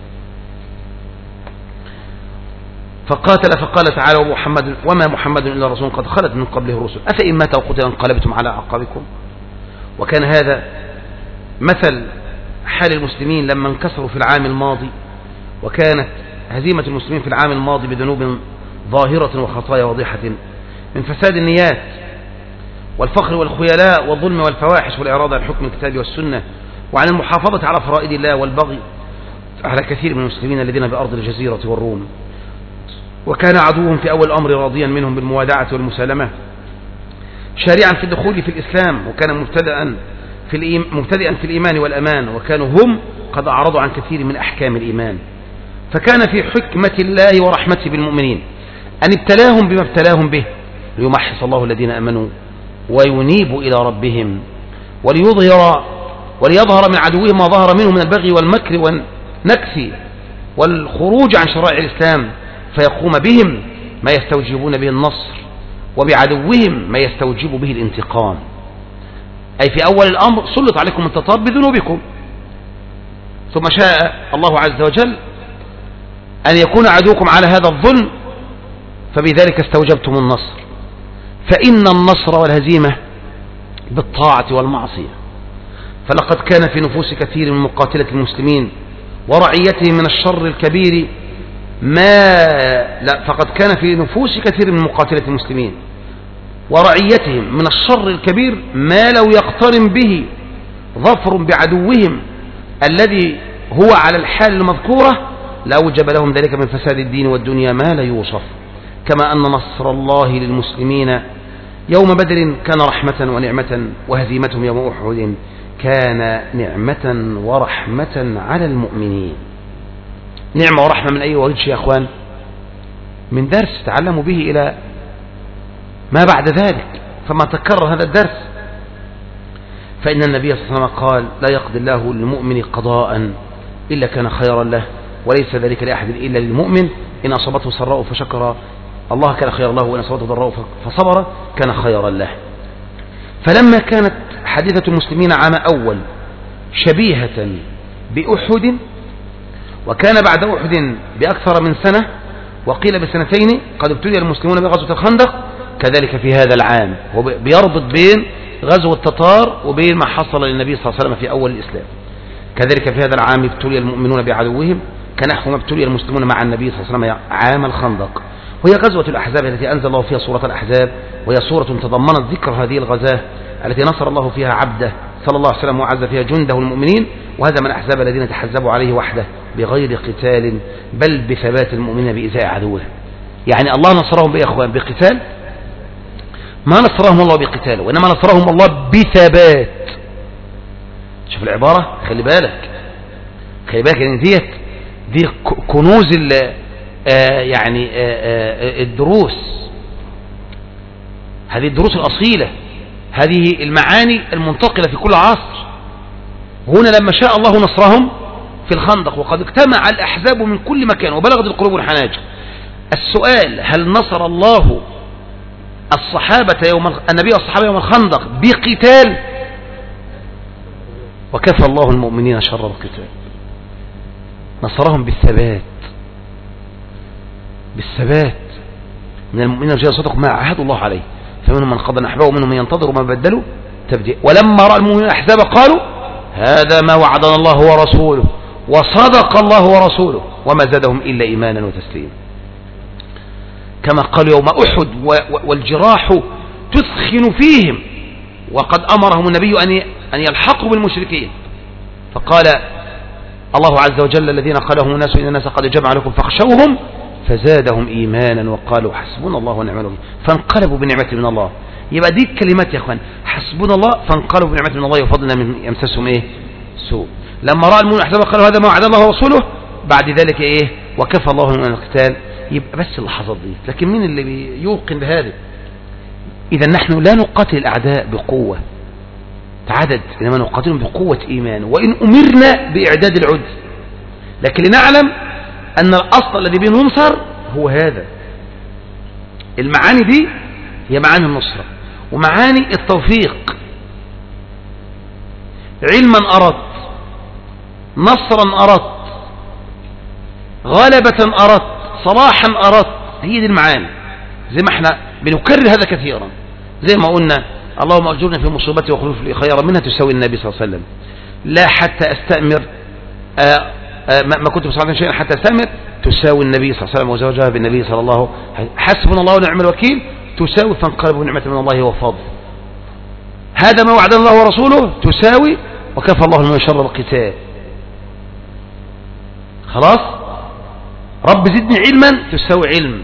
فقاتل فقال تعالى ومحمد وما محمد إلا رسول قد خلت من قبله الرسل أفإن مات أو قتل انقلبتم على أعقابكم. وكان هذا مثل حال المسلمين لما انكسروا في العام الماضي، وكانت هزيمة المسلمين في العام الماضي بذنوب ظاهرة وخطايا واضحة من فساد النيات والفخر والخيلاء والظلم والفواحش والإعراض عن حكم الكتاب والسنة وعن المحافظة على فرائض الله والبغي على كثير من المسلمين الذين بأرض الجزيرة والروم. وكان عدوهم في أول الأمر راضيا منهم بالموادعة والمسالمة شارعا في الدخول في الإسلام، وكان مبتدئا في, الإيم مبتدئا في الإيمان والأمان، وكانوا هم قد أعرضوا عن كثير من أحكام الإيمان. فكان في حكمة الله ورحمته بالمؤمنين أن ابتلاهم بما ابتلاهم به ليمحص الله الذين أمنوا وينيبوا إلى ربهم وليظهر وليظهر من عدوهم ما ظهر منه من البغي والمكر والنكث والخروج عن شرائع الإسلام، فيقوم بهم ما يستوجبون به النصر وبعدوهم ما يستوجب به الانتقام. أي في أول الأمر سلط عليكم التتار بذنوبكم، ثم شاء الله عز وجل أن يكون عدوكم على هذا الظلم فبذلك استوجبتم النصر. فإن النصر والهزيمة بالطاعة والمعصية. فلقد كان في نفوس كثير من مقاتلة المسلمين ورعيتهم من الشر الكبير ما لا فقد كان في نفوس كثير من مقاتلة المسلمين ورعيتهم من الشر الكبير ما لو يقترن به ظفر بعدوهم الذي هو على الحال المذكورة لأوجب لهم ذلك من فساد الدين والدنيا ما لا يوصف. كما أن نصر الله للمسلمين يوم بدر كان رحمة ونعمة، وهزيمتهم يوم أحد كان نعمة ورحمة على المؤمنين. نعمة ورحمة من أي وجه يا أخوان؟ من درس تعلموا به إلى ما بعد ذلك. فما تكرر هذا الدرس فإن النبي صلى الله عليه وسلم قال: لا يقضي الله للمؤمن قضاء إلا كان خيرا له، وليس ذلك لأحد إلا للمؤمن، إن أصابته سراء فشكر الله كان خيرا له، وإن أصابته ضراء فصبر كان خيرا له. فلما كانت حادثة المسلمين عام أول شبيهة بأحد، وكان بعد أحد بأكثر من سنة وقيل بسنتين قد ابتلي المسلمون بغزوة الخندق، كذلك في هذا العام هو بيربط بين غزوة التتار وبين ما حصل للنبي صلى الله عليه وسلم في أول الإسلام. كذلك في هذا العام ابتلي المؤمنون بعدوهم كنحو ما ابتلي المسلمون مع النبي صلى الله عليه وسلم عام الخندق، وهي غزوة الأحزاب التي أنزل الله فيها سورة الأحزاب، وهي سورة تضمنت ذكر هذه الغزاة التي نصر الله فيها عبده صلى الله عليه وسلم وعز فيها جنده المؤمنين، وهذا من الأحزاب الذين تحزبوا عليه وحده بغير قتال بل بثبات المؤمنين بإزاء عدوه. يعني الله نصرهم بإيه يا أخوان؟ بقتال؟ ما نصرهم الله بقتال، وإنما نصرهم الله بثبات. شوف العبارة، خلي بالك خلي بالك يعني ديت دي كنوز آه يعني آه آه الدروس، هذه الدروس الأصيلة، هذه المعاني المنتقلة في كل عصر. هنا لما شاء الله نصرهم في الخندق وقد اجتمع الأحزاب من كل مكان وبلغت القلوب الحناجر، السؤال: هل نصر الله الصحابة يوم النبي والصحابة يوم الخندق بقتال؟ وكفى الله المؤمنين شر القتال. نصرهم بالثبات، بالثبات من المؤمنين رجال صدقوا ما عاهدوا الله عليه، فمنهم من قضى نحبه ومنهم من ينتظر وما بدلوا تبديلا. ولما رأى المؤمنين الأحزاب قالوا: هذا ما وعدنا الله ورسوله وصدق الله ورسوله وما زادهم إلا إيمانا وتسليما. كما قالوا يوم أحد: والجراح تثخن فيهم، وقد أمرهم النبي أن يلحقوا بالمشركين، فقال الله عز وجل: الذين قالهم الناس إن الناس قد جمعوا لكم فاخشوهم فزادهم إيمانا وقالوا حسبنا الله ونعم الوكيل فانقلبوا بنعمة من الله. يبقى دي الكلمات يا أخوان: حسبنا الله فانقلبوا بنعمة من الله وفضلنا من يمسسهم إيه؟ سوء. لما رأى المؤمنون الأحزاب قالوا: هذا ما وعد الله ورسوله، بعد ذلك إيه؟ وكفى الله من القتال. يبقى بس اللحظات دي، لكن مين اللي بيوقن بهذا؟ إذا نحن لا نقاتل الأعداء بقوة عدد، إنما نقاتلهم بقوة إيمان، وإن أمرنا بإعداد العد، لكن لنعلم أن الأصل الذي بننصر هو هذا. المعاني دي هي معاني النصرة ومعاني التوفيق. علما أردت، نصرا أردت، غلبة أردت، صلاحا أردت، هي دي المعاني. زي ما احنا بنكرر هذا كثيرا، زي ما قلنا: اللهم أجرنا في مصيبتي واخلف لي خيرا منها، تساوي النبي صلى الله عليه وسلم. لا حتى أستأمر آآ آآ ما كنت بصراحة شيئا حتى أستأمر، تساوي النبي صلى الله عليه وسلم وزوجها بالنبي صلى الله عليه وسلم. حسبنا الله ونعم الوكيل تساوي فانقلبوا نعمة من الله وفضل. هذا ما وعد الله ورسوله تساوي وكفى الله من شر القتال. خلاص؟ رب زدني علما تساوي علم.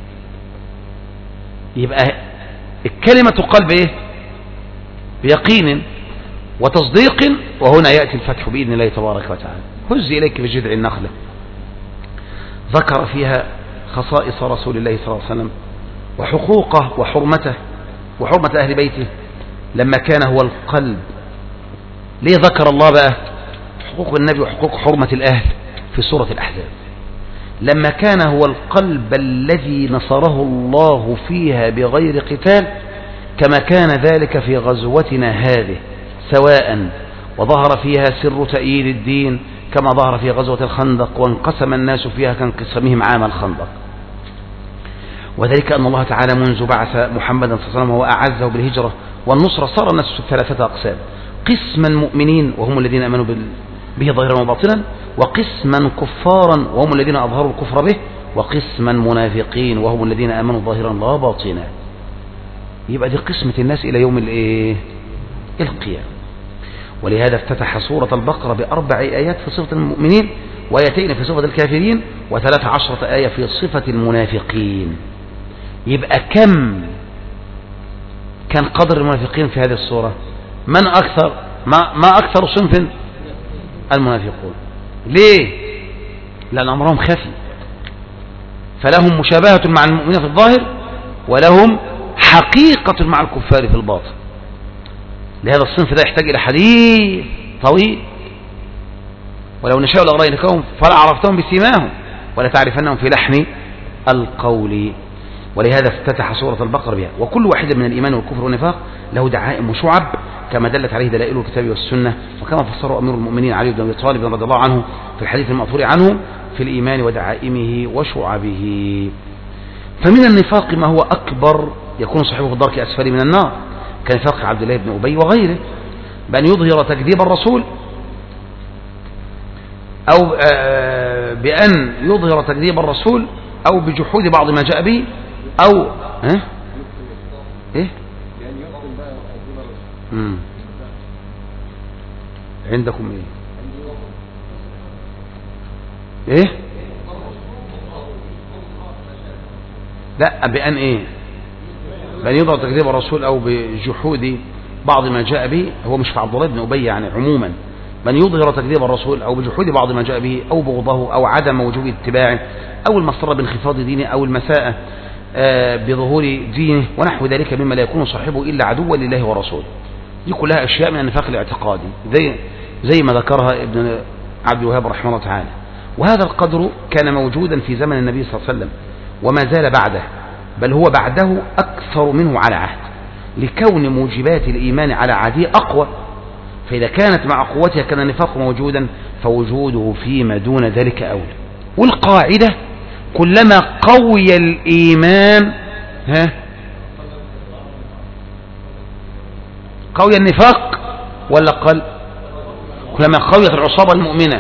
يبقى الكلمة تقال بإيه؟ بيقين وتصديق، وهنا يأتي الفتح بإذن الله تبارك وتعالى. هزي إليك بجذع النخلة. ذكر فيها خصائص رسول الله صلى الله عليه وسلم وحقوقه وحرمته وحرمة أهل بيته لما كان هو القلب. ليه ذكر الله بقى حقوق النبي وحقوق حرمة الأهل في سورة الأحزاب؟ لما كان هو القلب الذي نصره الله فيها بغير قتال، كما كان ذلك في غزوتنا هذه سواء، وظهر فيها سر تأييد الدين كما ظهر في غزوة الخندق، وانقسم الناس فيها كانقسامهم عام الخندق. وذلك أن الله تعالى منذ بعث محمدا صلى الله عليه وسلم وهو أعزه بالهجرة والنصرة صار الناس ثلاثة أقسام: قسما مؤمنين وهم الذين أمنوا به ظاهرا وباطنا، وقسما كفارا وهم الذين أظهروا الكفر به، وقسما منافقين وهم الذين آمنوا ظاهرا لا باطنا. يبقى دي قسمة الناس إلى يوم الايه القيامة. ولهذا افتتح سورة البقرة بأربع آيات في صفة المؤمنين، وآيتين في صفة الكافرين، وثلاث عشرة آية في صفة المنافقين. يبقى كم كان قدر المنافقين في هذه الصورة؟ من أكثر ما, ما أكثر صنف المنافقون. ليه؟ لأن أمرهم خفي، فلهم مشابهة مع المؤمنين في الظاهر، ولهم حقيقة مع الكفار في الباطن. لهذا الصنف ده يحتاج إلى حديث طويل. ولو نشاء لأريناكهم فلا عرفتهم بسيماهم ولا تعرفنهم في لحن القول. ولهذا افتتح سورة البقرة بها. وكل واحد من الإيمان والكفر والنفاق له دعائم وشعب كما دلت عليه دلائل الكتاب والسنة، وكما فسره أمير المؤمنين علي بن أبي طالب رضي الله عنه في الحديث المأثور عنه في الإيمان ودعائمه وشعبه. فمن النفاق ما هو أكبر يكون صاحبه في الدرك أسفل من النار، كنفاق عبد الله بن أبي وغيره، بأن يظهر تكذيب الرسول أو بأن يظهر تكذيب الرسول أو بجحود بعض ما جاء به أو ها إيه مم. عندكم إيه إيه لا بأن إيه بأن يظهر تكذيب الرسول أو بجحود بعض ما جاء به. هو مش في عبد الله بن أبي يعني عموما، من يظهر تكذيب الرسول أو بجحود بعض ما جاء به أو بغضه أو عدم وجوب اتباعه أو المسرة بانخفاض دينه أو المساءة بظهور دينه ونحو ذلك مما لا يكون صاحبه إلا عدوا لله ورسوله. دي كلها أشياء من النفاق الاعتقادي زي, زي ما ذكرها ابن عبد الوهاب رحمه الله تعالى. وهذا القدر كان موجودا في زمن النبي صلى الله عليه وسلم وما زال بعده، بل هو بعده أكثر منه على عهد، لكون موجبات الإيمان على عهده أقوى. فإذا كانت مع قوتها كان النفاق موجودا فوجوده فيما دون ذلك أولى. والقاعدة كلما قوي الإيمان ها قوي النفاق ولا قل؟ كلما قويت العصابة المؤمنة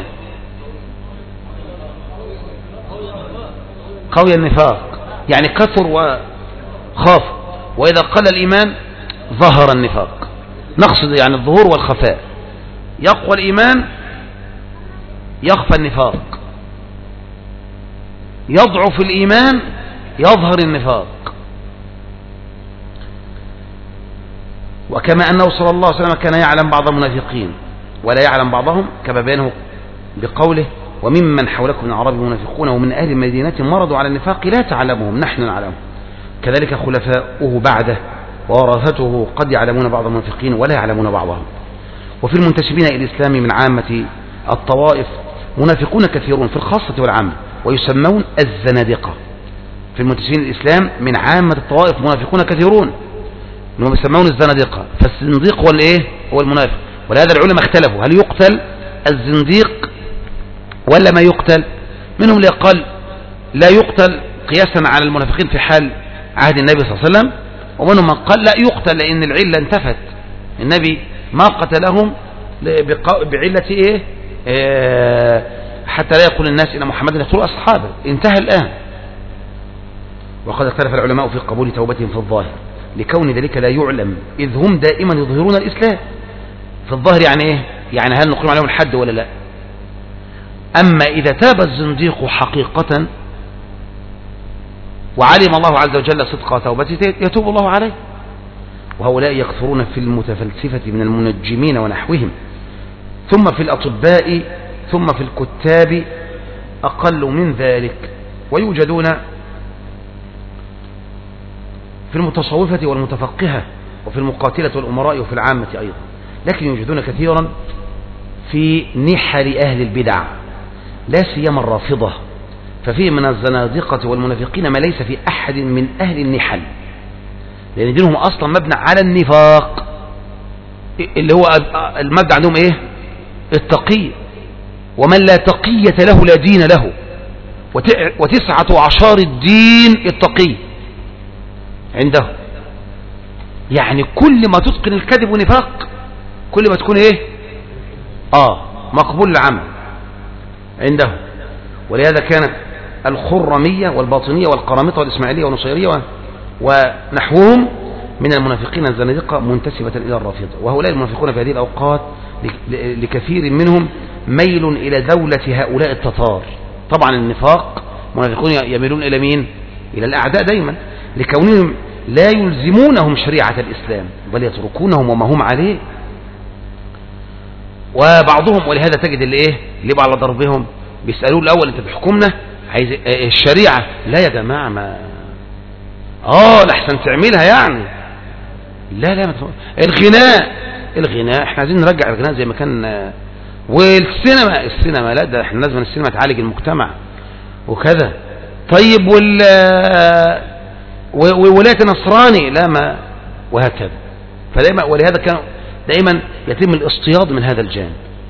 قوي النفاق، يعني كثر وخاف. وإذا قل الإيمان ظهر النفاق، نقصد يعني الظهور والخفاء. يقوى الإيمان يخفى النفاق، يضعف الإيمان يظهر النفاق. وكما أنه صلى الله عليه وسلم كان يعلم بعض المنافقين ولا يعلم بعضهم كما بينه بقوله وممن حولكم من العرب منافقون ومن أهل المدينة مرضوا على النفاق لا تعلمهم نحن نعلمهم. كذلك خلفاؤه بعده وورثته قد يعلمون بعض المنافقين ولا يعلمون بعضهم. وفي المنتسبين إلى الإسلام من عامة الطوائف منافقون كثيرون في الخاصة والعامة ويسمون الزنادقة. في المنتسبين إلى الإسلام من عامة الطوائف منافقون كثيرون انهم يسمون الزنادقة. فالزنديق هو الايه هو المنافق. ولهذا العلماء اختلفوا هل يقتل الزنديق ولا ما يقتل. منهم اللي قال لا يقتل قياسا على المنافقين في حال عهد النبي صلى الله عليه وسلم، ومنهم من قال لا يقتل لأن العلة انتفت، النبي ما قتلهم بعلة ايه اه حتى لا يقول الناس إن محمد يقتل أصحابه، انتهى الآن. وقد اختلف العلماء في قبول توبتهم في الظاهر لكون ذلك لا يعلم إذ هم دائما يظهرون الإسلام. في الظاهر يعني إيه؟ يعني هل نقيم عليهم الحد ولا لا؟ أما إذا تاب الزنديق حقيقة وعلم الله عز وجل صدق توبته يتوب الله عليه. وهؤلاء يكثرون في المتفلسفة من المنجمين ونحوهم، ثم في الأطباء، ثم في الكتاب أقل من ذلك، ويوجدون في المتصوفة والمتفقهة وفي المقاتلة والأمراء وفي العامة أيضا، لكن يوجدون كثيرا في نحل أهل البدع لا سيما الرافضة. ففيه من الزنادقة والمنافقين ما ليس في أحد من أهل النحل، لأن دينهم أصلا مبنى على النفاق اللي هو المبدأ عندهم إيه؟ التقية. ومن لا تقية له لا دين له، وتسعة عشر الدين التقي عنده. يعني كل ما تتقن الكذب ونفاق كل ما تكون ايه اه مقبول العمل عنده. ولهذا كانت الخرمية والباطنية والقرامطة والإسماعيلية والنصيرية ونحوهم من المنافقين الزنادقة منتسبة إلى الرافضة. وهؤلاء المنافقون في هذه الأوقات لكثير منهم ميل إلى دولة هؤلاء التتار. طبعا النفاق منافقون يميلون إلى مين؟ إلى الأعداء دايما، لكونهم لا يلزمونهم شريعة الإسلام بل يتركونهم وما هم عليه. وبعضهم ولهذا تجد اللي ايه اللي على ضربهم بيسألوه الأول انت بتحكمنا عايز الشريعة؟ لا يا جماعة، ما اه لحسن تعملها يعني. لا لا ما الغناء الغناء احنا عايزين نرجع الغناء زي ما كان. والسينما السينما لا، ده احنا لازم السينما تعالج المجتمع وكذا. طيب وال وولاية نصراني لا ما وهكذا. فدائما ولهذا كان دائما يتم الاصطياد من هذا الجانب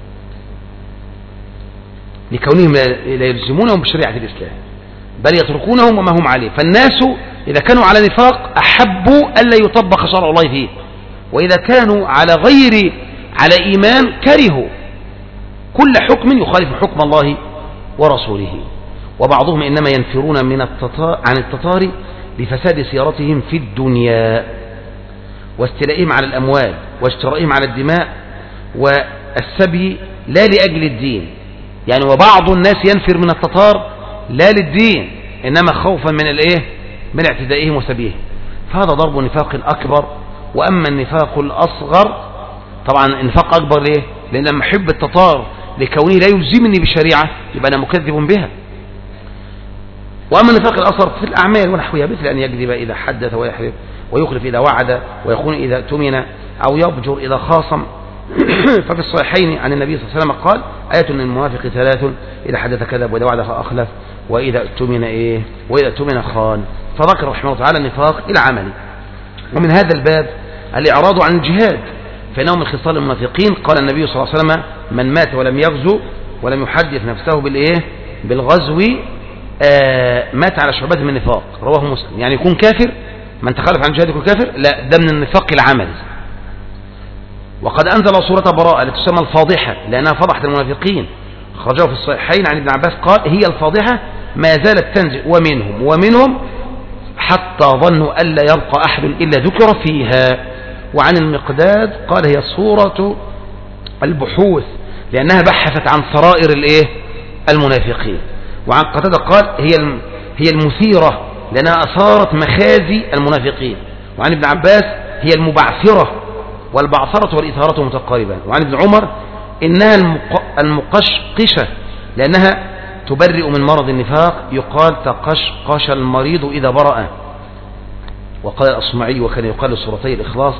لكونهم لا يلزمونهم بشريعة الإسلام بل يتركونهم وما هم عليه. فالناس إذا كانوا على نفاق أحبوا ألا يطبق شرع الله فيه، وإذا كانوا على غير على إيمان كرهوا كل حكم يخالف حكم الله ورسوله. وبعضهم إنما ينفرون من التتار عن التتار لفساد سيرتهم في الدنيا واستيلائهم على الأموال واجترائهم على الدماء والسبي لا لأجل الدين. يعني وبعض الناس ينفر من التتار لا للدين إنما خوفا من الإيه من اعتدائهم وسبيهم. فهذا ضرب نفاق أكبر. وأما النفاق الأصغر طبعا النفاق أكبر ليه؟ لأن لما أحب التتار لكونه لا يلزمني بشريعة يبقى أنا مكذب بها. وأما النفاق الأصغر في الأعمال ونحوها مثل أن يكذب إذا حدث ويحلف ويخلف إذا وعد ويخون إذا اؤتمن أو يبجر إذا خاصم. ففي الصحيحين عن النبي صلى الله عليه وسلم قال آية المنافق ثلاث: إذا حدث كذب وإذا وعد أخلف وإذا اؤتمن إيه وإذا اؤتمن خان. فذكر رحمه الله تعالى النفاق العملي. ومن هذا الباب الإعراض عن الجهاد، فإنه من خصال المنافقين. قال النبي صلى الله عليه وسلم: من مات ولم يغزو ولم يحدث نفسه بالإيه بالغزو آه مات على شعبة من النفاق. رواه مسلم. يعني يكون كافر، من تخلف عن الجهاد يكون كافر؟ لا، ده من النفاق العملي. وقد أنزل سورة براءة التي تسمى الفاضحة لأنها فضحت المنافقين. خرجه في الصحيحين عن ابن عباس قال: هي الفاضحة ما زالت تنزل ومنهم ومنهم حتى ظنوا ألا يبقى أحد إلا ذكر فيها. وعن المقداد قال: هي صورة البحوث لأنها بحثت عن سرائر الإيه المنافقين. وعن قتادة قال: هي هي المثيرة لأنها أثارت مخازي المنافقين. وعن ابن عباس: هي المبعثرة، والبعثرة والإثارة متقاربان. وعن ابن عمر: إنها المقشقشة لأنها تبرئ من مرض النفاق، يقال تقشقش المريض إذا برأ. وقال الأصمعي: وكان يقال لسورتي الإخلاص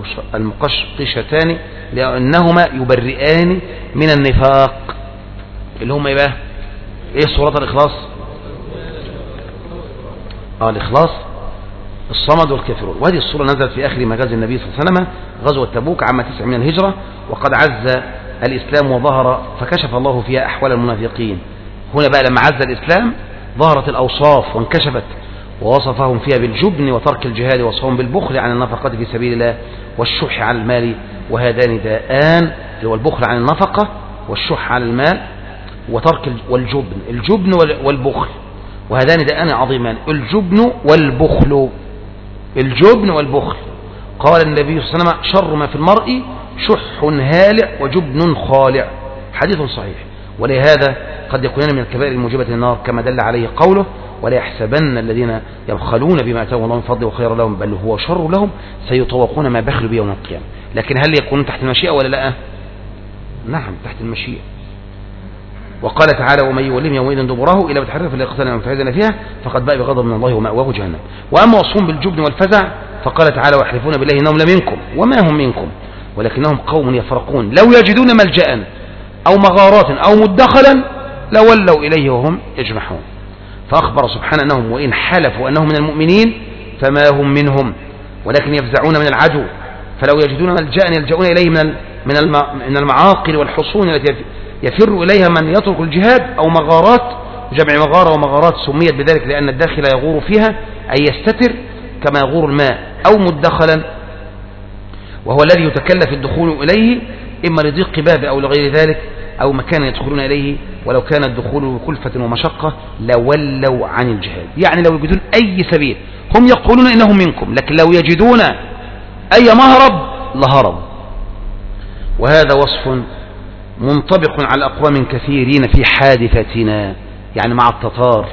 المقشقشتان لأنهما يبرئان من النفاق. اللي هم إيه بقى؟ إيه سورة الإخلاص؟ آه الإخلاص الصمد والكافرون. وهذه السورة نزلت في آخر مغازي النبي صلى الله عليه وسلم غزوة تبوك عام تسع من الهجرة. وقد عز الإسلام وظهر فكشف الله فيها أحوال المنافقين. هنا بقى لما عز الإسلام ظهرت الأوصاف وانكشفت، ووصفهم فيها بالجبن وترك الجهاد، وصفهم بالبخل عن النفقة في سبيل الله والشح على المال. وهذان داءان، اللي هو البخل عن النفقة والشح على المال وترك والجبن. الجبن والبخل، وهذان داءان عظيمان: الجبن والبخل. الجبن والبخل. قال النبي صلى الله عليه وسلم: شر ما في المرء شح هالع وجبن خالع. حديث صحيح. ولهذا قد يكونان من الكبائر الموجبة للنار كما دل عليه قوله: ولا يحسبن الذين يبخلون بما آتاهم الله من فضله وخير لهم بل هو شر لهم سيطوقون ما بخلوا به يوم القيامة. لكن هل يكون تحت المشيئة ولا لا؟ نعم تحت المشيئة. وقال تعالى: ومن يولهم يومئذ دبره إلا متحرفا لقتال أو متحيزا فيها فقد باء بغضب من الله ومأواه جهنم. وأما وصفهم بالجبن والفزع فقال تعالى: ويحلفون بالله إنهم لمنكم وما هم منكم ولكنهم قوم يفرقون لو يجدون ملجأ أو مغارات أو مدخلا لولوا إليه وهم يجمحون. فأخبر سبحانه أنهم وإن حلفوا أنهم من المؤمنين فما هم منهم ولكن يفزعون من العدو. فلو يجدون ملجأ يلجؤون إليه من من المعاقل والحصون التي يفر إليها من يترك الجهاد، أو مغارات، جمع مغارة ومغارات سميت بذلك لأن الداخل يغور فيها أي يستتر كما يغور الماء، أو مدخلا وهو الذي يتكلف الدخول إليه إما لضيق باب أو لغير ذلك، أو مكان يدخلون إليه ولو كان الدخول بكلفة ومشقة لولوا عن الجهاد. يعني لو يجدون أي سبيل، هم يقولون إنهم منكم، لكن لو يجدون أي مهرب لهرب. وهذا وصف منطبق على أقوام كثيرين في حادثتنا، يعني مع التتار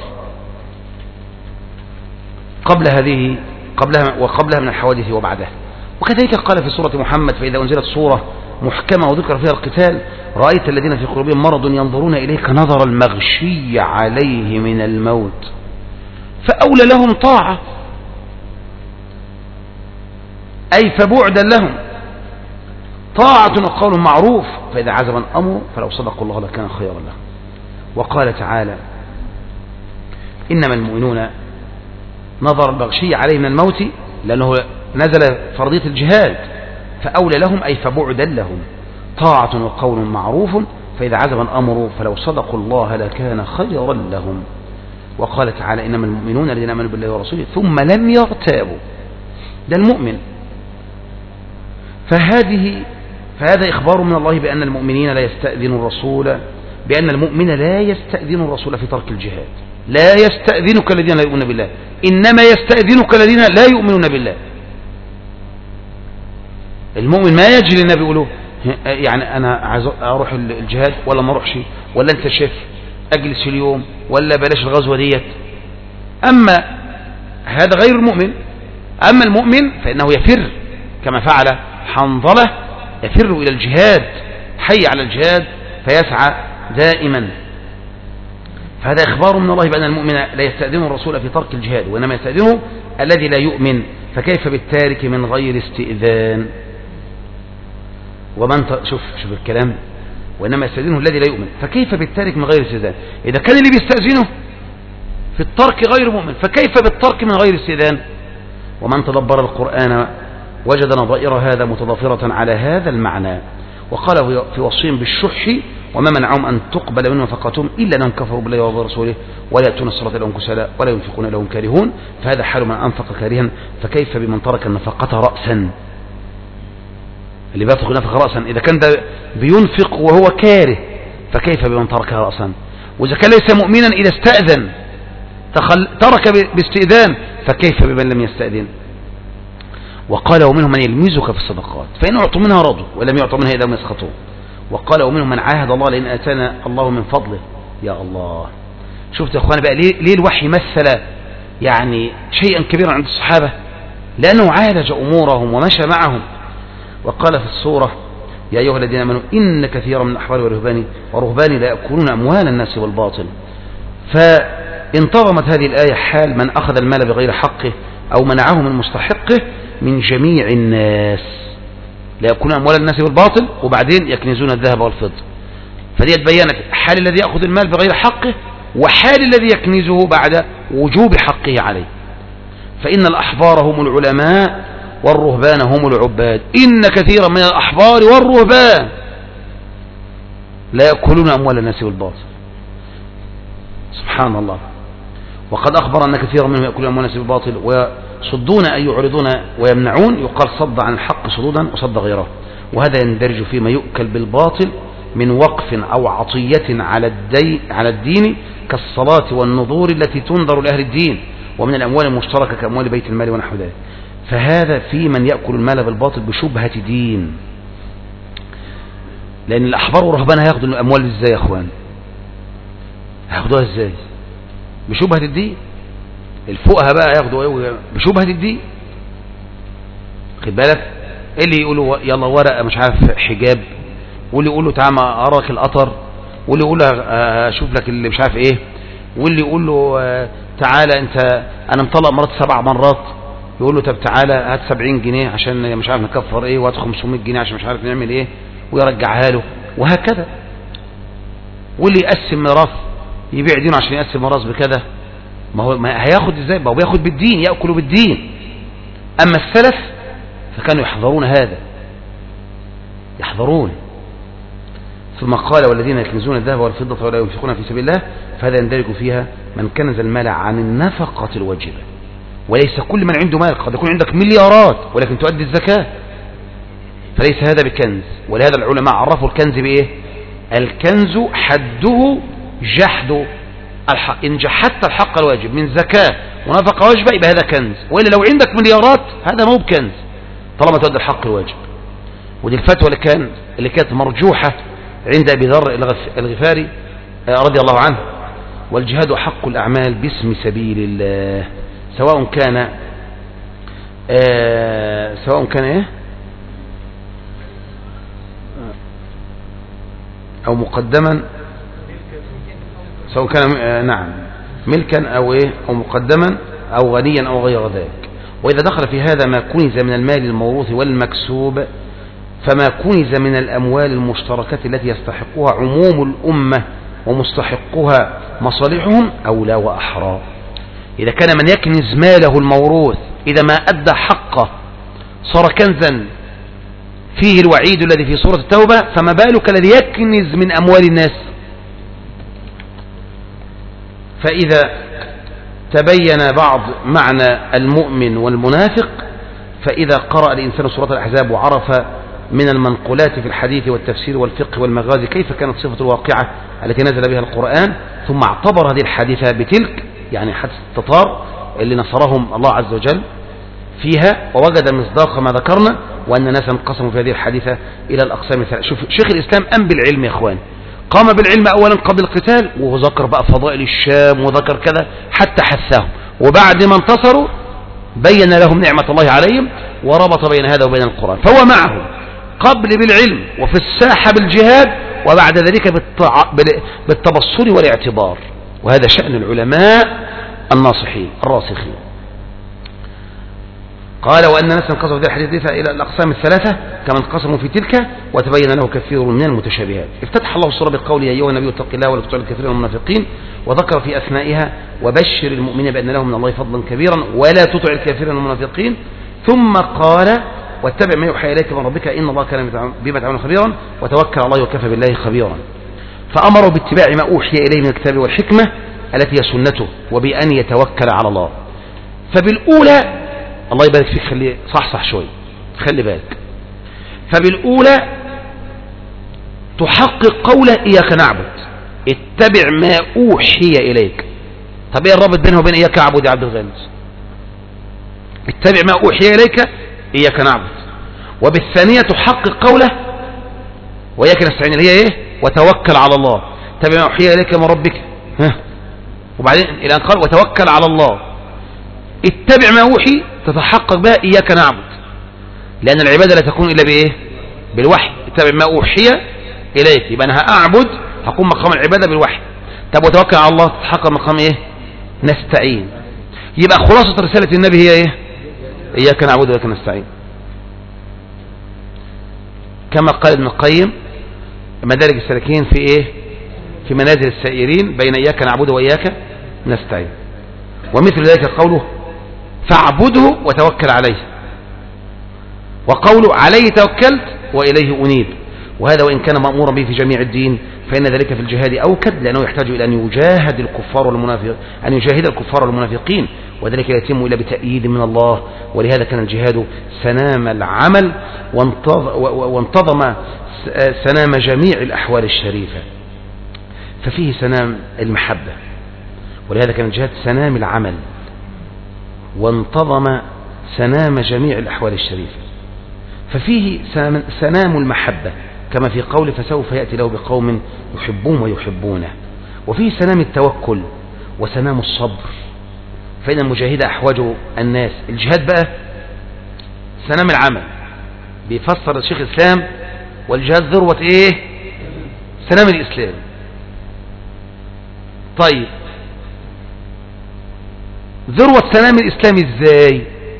قبل هذه قبلها وقبلها من الحوادث وبعدها. وكذلك قال في سورة محمد: فإذا أنزلت سورة محكمة وذكر فيها القتال رأيت الذين في قلوبهم مرض ينظرون إليك نظر المغشي عليه من الموت فأولى لهم طاعة، أي فبعدا لهم، طاعة وقول معروف، فإذا عزم الأمر فلو صدقوا الله لكان خيرا لهم. وقال تعالى: إنما المؤمنون نظر المغشي عليه من الموت، لأنه نزل فرضية الجهاد، فأولى لهم أي فبعدا لهم، طاعة وقول معروف، فإذا عزم الأمر فلو صدقوا الله لكان خيرا لهم. وقال تعالى: إنما المؤمنون الذين آمنوا بالله ورسوله ثم لم يرتابوا، ده المؤمن. فهذه فهذا إخبار من الله بأن المؤمنين لا يستأذن الرسول، بأن المؤمن لا يستأذن الرسول في ترك الجهاد. لا يستأذنك الذين لا يؤمنون بالله، إنما يستأذنك الذين لا يؤمنون بالله. المؤمن ما يجي للنبي يقوله يعني أنا عايز أروح الجهاد ولا ما أروحش، ولا أنت شايف أجلس اليوم ولا بلاش الغزوة ديت. أما هذا غير المؤمن. أما المؤمن فإنه يفر كما فعل حنظلة، يفر إلى الجهاد، حي على الجهاد فيسعى دائما. فهذا إخبار من الله بأن المؤمن لا يستأذن الرسول في ترك الجهاد، وإنما يستأذنه الذي لا يؤمن، فكيف بالتارك من غير استئذان؟ ومن ت... شوف شوف الكلام، وإنما يستأذنه الذي لا يؤمن، فكيف بالتارك من غير استئذان؟ إذا كان اللي بيستأذنه في الترك غير مؤمن، فكيف بالترك من غير استئذان؟ ومن تدبر القرآن وجد نظائر هذا متضافرة على هذا المعنى. وقال في وصفهم بالشح: وما منعهم أن تقبل منهم نفقتهم إلا أنهم كفروا بالله ورسوله ولا يأتون الصلاة لهم كسالى ولا ينفقون لهم كارهون. فهذا حال من أنفق كارها، فكيف بمن ترك النفقة رأسا؟ اللي بيترك النفقة رأسا إذا كان ده بينفق وهو كاره، فكيف بمن تركها رأسا؟ وإذا كان ليس مؤمنا إذا استأذن ترك باستئذان، فكيف بمن لم يستأذن؟ وقال: ومنهم من يلمزك في الصدقات فإن أعطوا منها رضوا ولم يعطوا منها إذا هم يسخطون. وقال: ومنهم من عاهد الله لئن آتانا الله من فضله. يا الله، شفت يا أخواني بقى ليه, ليه الوحي مثل يعني شيئا كبيرا عند الصحابة؟ لأنه عالج أمورهم ومشى معهم. وقال في السورة: يا أيها الذين آمنوا إن كثيرا من الأحبار والرهبان ورهبان لا يأكلون أموال الناس بالباطل. فانتظمت هذه الآية حال من أخذ المال بغير حقه أو منعه من مستحقه من جميع الناس، لا يأكلون أموال الناس بالباطل وبعدين يكنزون الذهب والفضة. فدي بيّنت حال الذي يأخذ المال بغير حقه وحال الذي يكنزه بعد وجوب حقه عليه. فإن الأحبار هم العلماء والرهبان هم العباد. إن كثيرا من الأحبار والرهبان لا يأكلون أموال الناس بالباطل. سبحان الله. وقد أخبر أن كثيرا منهم يأكلون أموال الناس بالباطل ويصدون أي يعرضون ويمنعون. يقال صد عن الحق صدودا وصد غيره، وهذا يندرج فيما يؤكل بالباطل من وقف أو عطية على الدين, على الدين كالصلاة والنذور التي تنذر لأهل الدين، ومن الأموال المشتركة كأموال بيت المال ونحو ذلك. فهذا في من يأكل المال بالباطل بشبهة دين. لأن الأحبار والرهبان هياخدوا الأموال ازاي يا أخوان؟ هياخدوها ازاي؟ بشبهة الدين. الفقهاء بقى ياخدوا بشبهة الدين. خد بالك، اللي يقولوا يلا ورقة مش عارف حجاب، واللي يقول له تعالى أراك القطر، واللي يقول له أشوف لك اللي مش عارف إيه، واللي يقول له تعالى أنت أنا مطلق مرات سبع مرات، يقول له طب تعالى هات سبعين جنيه عشان مش عارف نكفر إيه، وهات خمسمائة جنيه عشان مش عارف نعمل إيه، ويرجعها له، وهكذا. واللي يقسم ميراث يبيع دينه عشان يقسم ميراث بكذا. ما هو ما هياخد إزاي؟ ما هو بياخد بالدين، يأكلوا بالدين. أما السلف فكانوا يحذرون هذا، يحذرون. ثم قال: والذين يكنزون الذهب والفضة ولا ينفقون في سبيل الله، فهذا يندرج فيها من كنز المال عن النفقة الواجبة. وليس كل من عنده مال، قد يكون عندك مليارات ولكن تؤدي الزكاة، فليس هذا بكنز. ولهذا العلماء عرفوا الكنز بإيه؟ الكنز حده جحد الحق. إن جحدت الحق الواجب من زكاة ونفقة واجبة يبقى هذا كنز، وإلا لو عندك مليارات هذا مو بكنز طالما تؤدي الحق الواجب. ودي الفتوى اللي كان اللي كانت مرجوحة عند أبي ذر الغفاري رضي الله عنه. والجهاد حق الأعمال باسم سبيل الله، سواء كان آه سواء كان إيه أو مقدما، سواء كان آه نعم ملكا أو إيه أو مقدما أو غنيا أو غير ذلك. وإذا دخل في هذا ما كنز من المال الموروث والمكسوب، فما كنز من الأموال المشتركة التي يستحقها عموم الأمة ومستحقها مصالحهم أولى وأحرى. إذا كان من يكنز ماله الموروث إذا ما أدى حقه صار كنزا فيه الوعيد الذي في سورة التوبة، فما بالك الذي يكنز من أموال الناس. فإذا تبين بعض معنى المؤمن والمنافق، فإذا قرأ الإنسان سورة الأحزاب وعرف من المنقولات في الحديث والتفسير والفقه والمغازي كيف كانت صفة الواقعة التي نزل بها القرآن، ثم اعتبر هذه الحادثة بتلك، يعني حادثة التتار اللي نصرهم الله عز وجل فيها، ووجد مصداق ما ذكرنا، وأن ناسا انقسموا في هذه الحادثة إلى الأقسام الثلاثة. شوف شيخ الإسلام أم بالعلم يا إخوان، قام بالعلم أولا قبل القتال، وذكر بقى فضائل الشام وذكر كذا حتى حثهم، وبعد ما انتصروا بين لهم نعمة الله عليهم وربط بين هذا وبين القرآن. فهو معهم قبل بالعلم وفي الساحة بالجهاد، وبعد ذلك بالتبصر والاعتبار. وهذا شأن العلماء الناصحين الراسخين. قال وأن ناس انقسموا في الحديث إلى الأقسام الثلاثة كما انقسموا في تلك، وتبين له كثير من المتشابهات. افتتح الله السورة بقوله يا أيها النبي اتق الله ولا تطع الكافرين والمنافقين، وذكر في أثنائها وبشر المؤمنين بأن لهم من الله فضلا كبيرا ولا تطع الكافرين والمنافقين، ثم قال واتبع ما يوحى إليك من ربك إن الله كان بما تعملون خبيرا وتوكل على الله وكفى بالله خبيرا. فأمروا باتباع ما أوحي إليه من الكتاب والحكمة التي هي سنته، وبأن يتوكل على الله. فبالأولى الله يبارك فيك، خلي صح صح شوي خلي بالك. فبالأولى تحقق قوله إياك نعبد، اتبع ما أوحي إليك. طب ايه الرابط بينه وبين إياك نعبد يا عبد الغامس؟ اتبع ما أوحي إليك إياك نعبد. وبالثانية تحقق قوله وإياك نستعين اللي هي ايه؟ وتوكل على الله. اتبع ما أوحي إليك من ربك، ها وبعدين إلى أن قال وتوكل على الله. اتبع ما أوحي تتحقق بها إياك نعبد، لأن العبادة لا تكون إلا بإيه؟ بالوحي. اتبع ما أوحي إليك يبقى أنا هأعبد هقوم مقام العبادة بالوحي. طب وتوكل على الله تتحقق مقام إيه؟ نستعين. يبقى خلاصة رسالة النبي هي إيه؟ إياك نعبد وإياك نستعين، كما قال ابن القيم مدارج السالكين في إيه؟ في منازل السائرين بين إياك نعبد وإياك نستعين. ومثل ذلك قوله فاعبده وتوكل عليه، وقوله عليه توكلت وإليه أنيب. وهذا وإن كان مأمورا به في جميع الدين، فإن ذلك في الجهاد أوكد، لأنه يحتاج إلى أن يجاهد الكفار والمنافقين أن يجاهد الكفار والمنافقين، وذلك لا يتم إلا بتأييد من الله. ولهذا كان الجهاد سنام العمل وانتظم سنام جميع الأحوال الشريفة، ففيه سنام المحبة. ولهذا كان الجهاد سنام العمل وانتظم سنام جميع الأحوال الشريفة، ففيه سنام المحبة كما في قول فسوف يأتي له بقوم يحبون ويحبونه. وفيه سنام التوكل وسنام الصبر، فإن المجاهد أحوج الناس. الجهاد بقى سنام العمل، بيفسر الشيخ الإسلام والجهاد ذروة إيه؟ سنام الإسلام. طيب ذروة سنام الإسلام إزاي؟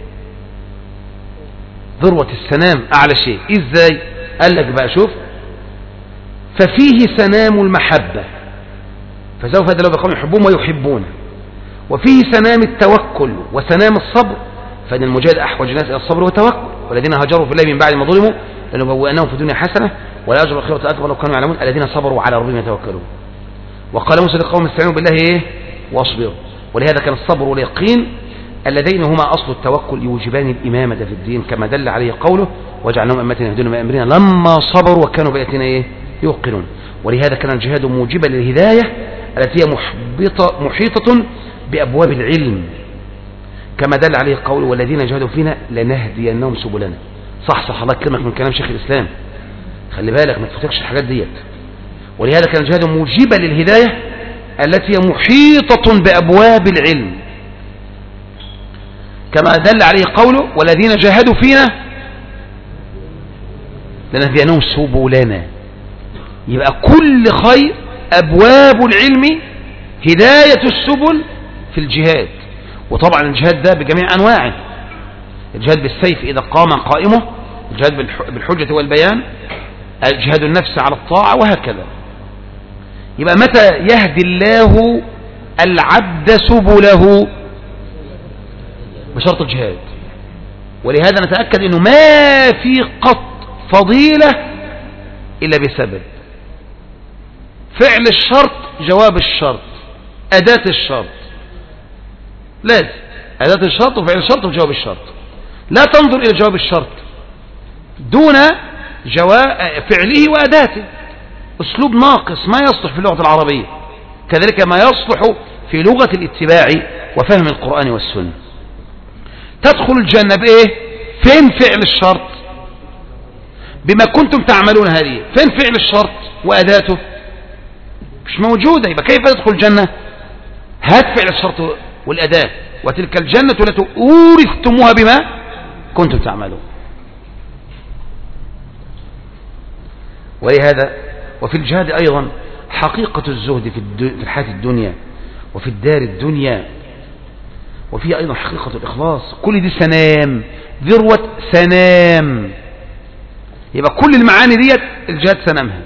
ذروة السنام أعلى شيء إزاي؟ قال لك بقى شوف ففيه سنام المحبة فسوف يأتي له بقوم يحبون ويحبونه، وفيه سنام التوكل وسنام الصبر، فإن المجاهد أحوج الناس إلى الصبر والتوكل. والذين هاجروا في الله من بعد ما ظلموا لنبوئنهم في الدنيا حسنة ولا أجر الآخرة أكبر لو كانوا يعلمون الذين صبروا على ربهم يتوكلون. وقال موسى لقوم استعينوا بالله إيه؟ واصبروا. ولهذا كان الصبر واليقين اللذين هما أصل التوكل يوجبان الإمامة في الدين، كما دل عليه قوله وجعلناهم أمة يهدون بأمرنا لما صبروا وكانوا بآياتنا إيه؟ يوقنون. ولهذا كان الجهاد موجبا للهداية التي هي محبطة محيطة بأبواب العلم، كما دل عليه قول والذين جاهدوا فينا لنهدينهم سبلنا. صح صح، الله يكرمك من كلام شيخ الإسلام، خلي بالك ما تفتكش الحاجات ديت. ولهذا كان الجهاد موجبا للهداية التي هي محيطة بأبواب العلم، كما دل عليه قوله والذين جاهدوا فينا لنهدينهم سبلنا. يبقى كل خير أبواب العلم هداية السبل في الجهاد. وطبعا الجهاد ده بجميع أنواعه، الجهاد بالسيف إذا قام قائمه، الجهاد بالحجة والبيان، الجهاد النفس على الطاعة، وهكذا. يبقى متى يهدي الله العبد سبله؟ بشرط الجهاد. ولهذا نتأكد أنه ما في قط فضيلة إلا بسبب فعل الشرط، جواب الشرط، أداة الشرط، لازم أداة الشرط وفعل الشرط وجواب الشرط. لا تنظر إلى جواب الشرط دون فعله وأداته، أسلوب ناقص ما يصلح في اللغة العربية، كذلك ما يصلح في لغة الاتباع وفهم القرآن والسنة. تدخل الجنة بإيه؟ فين فعل الشرط؟ بما كنتم تعملون هذه. فين فعل الشرط وأداته؟ مش موجودة. يبقى كيف تدخل الجنة؟ هات فعل الشرط والأداة، وتلك الجنة التي أورثتموها بما كنتم تعملون. ولهذا وفي الجهاد أيضا حقيقة الزهد في الحياة الدنيا وفي الدار الدنيا، وفي أيضا حقيقة الإخلاص. كل دي سنام، ذروة سنام. يبقى كل المعاني ديت الجهاد سنامها.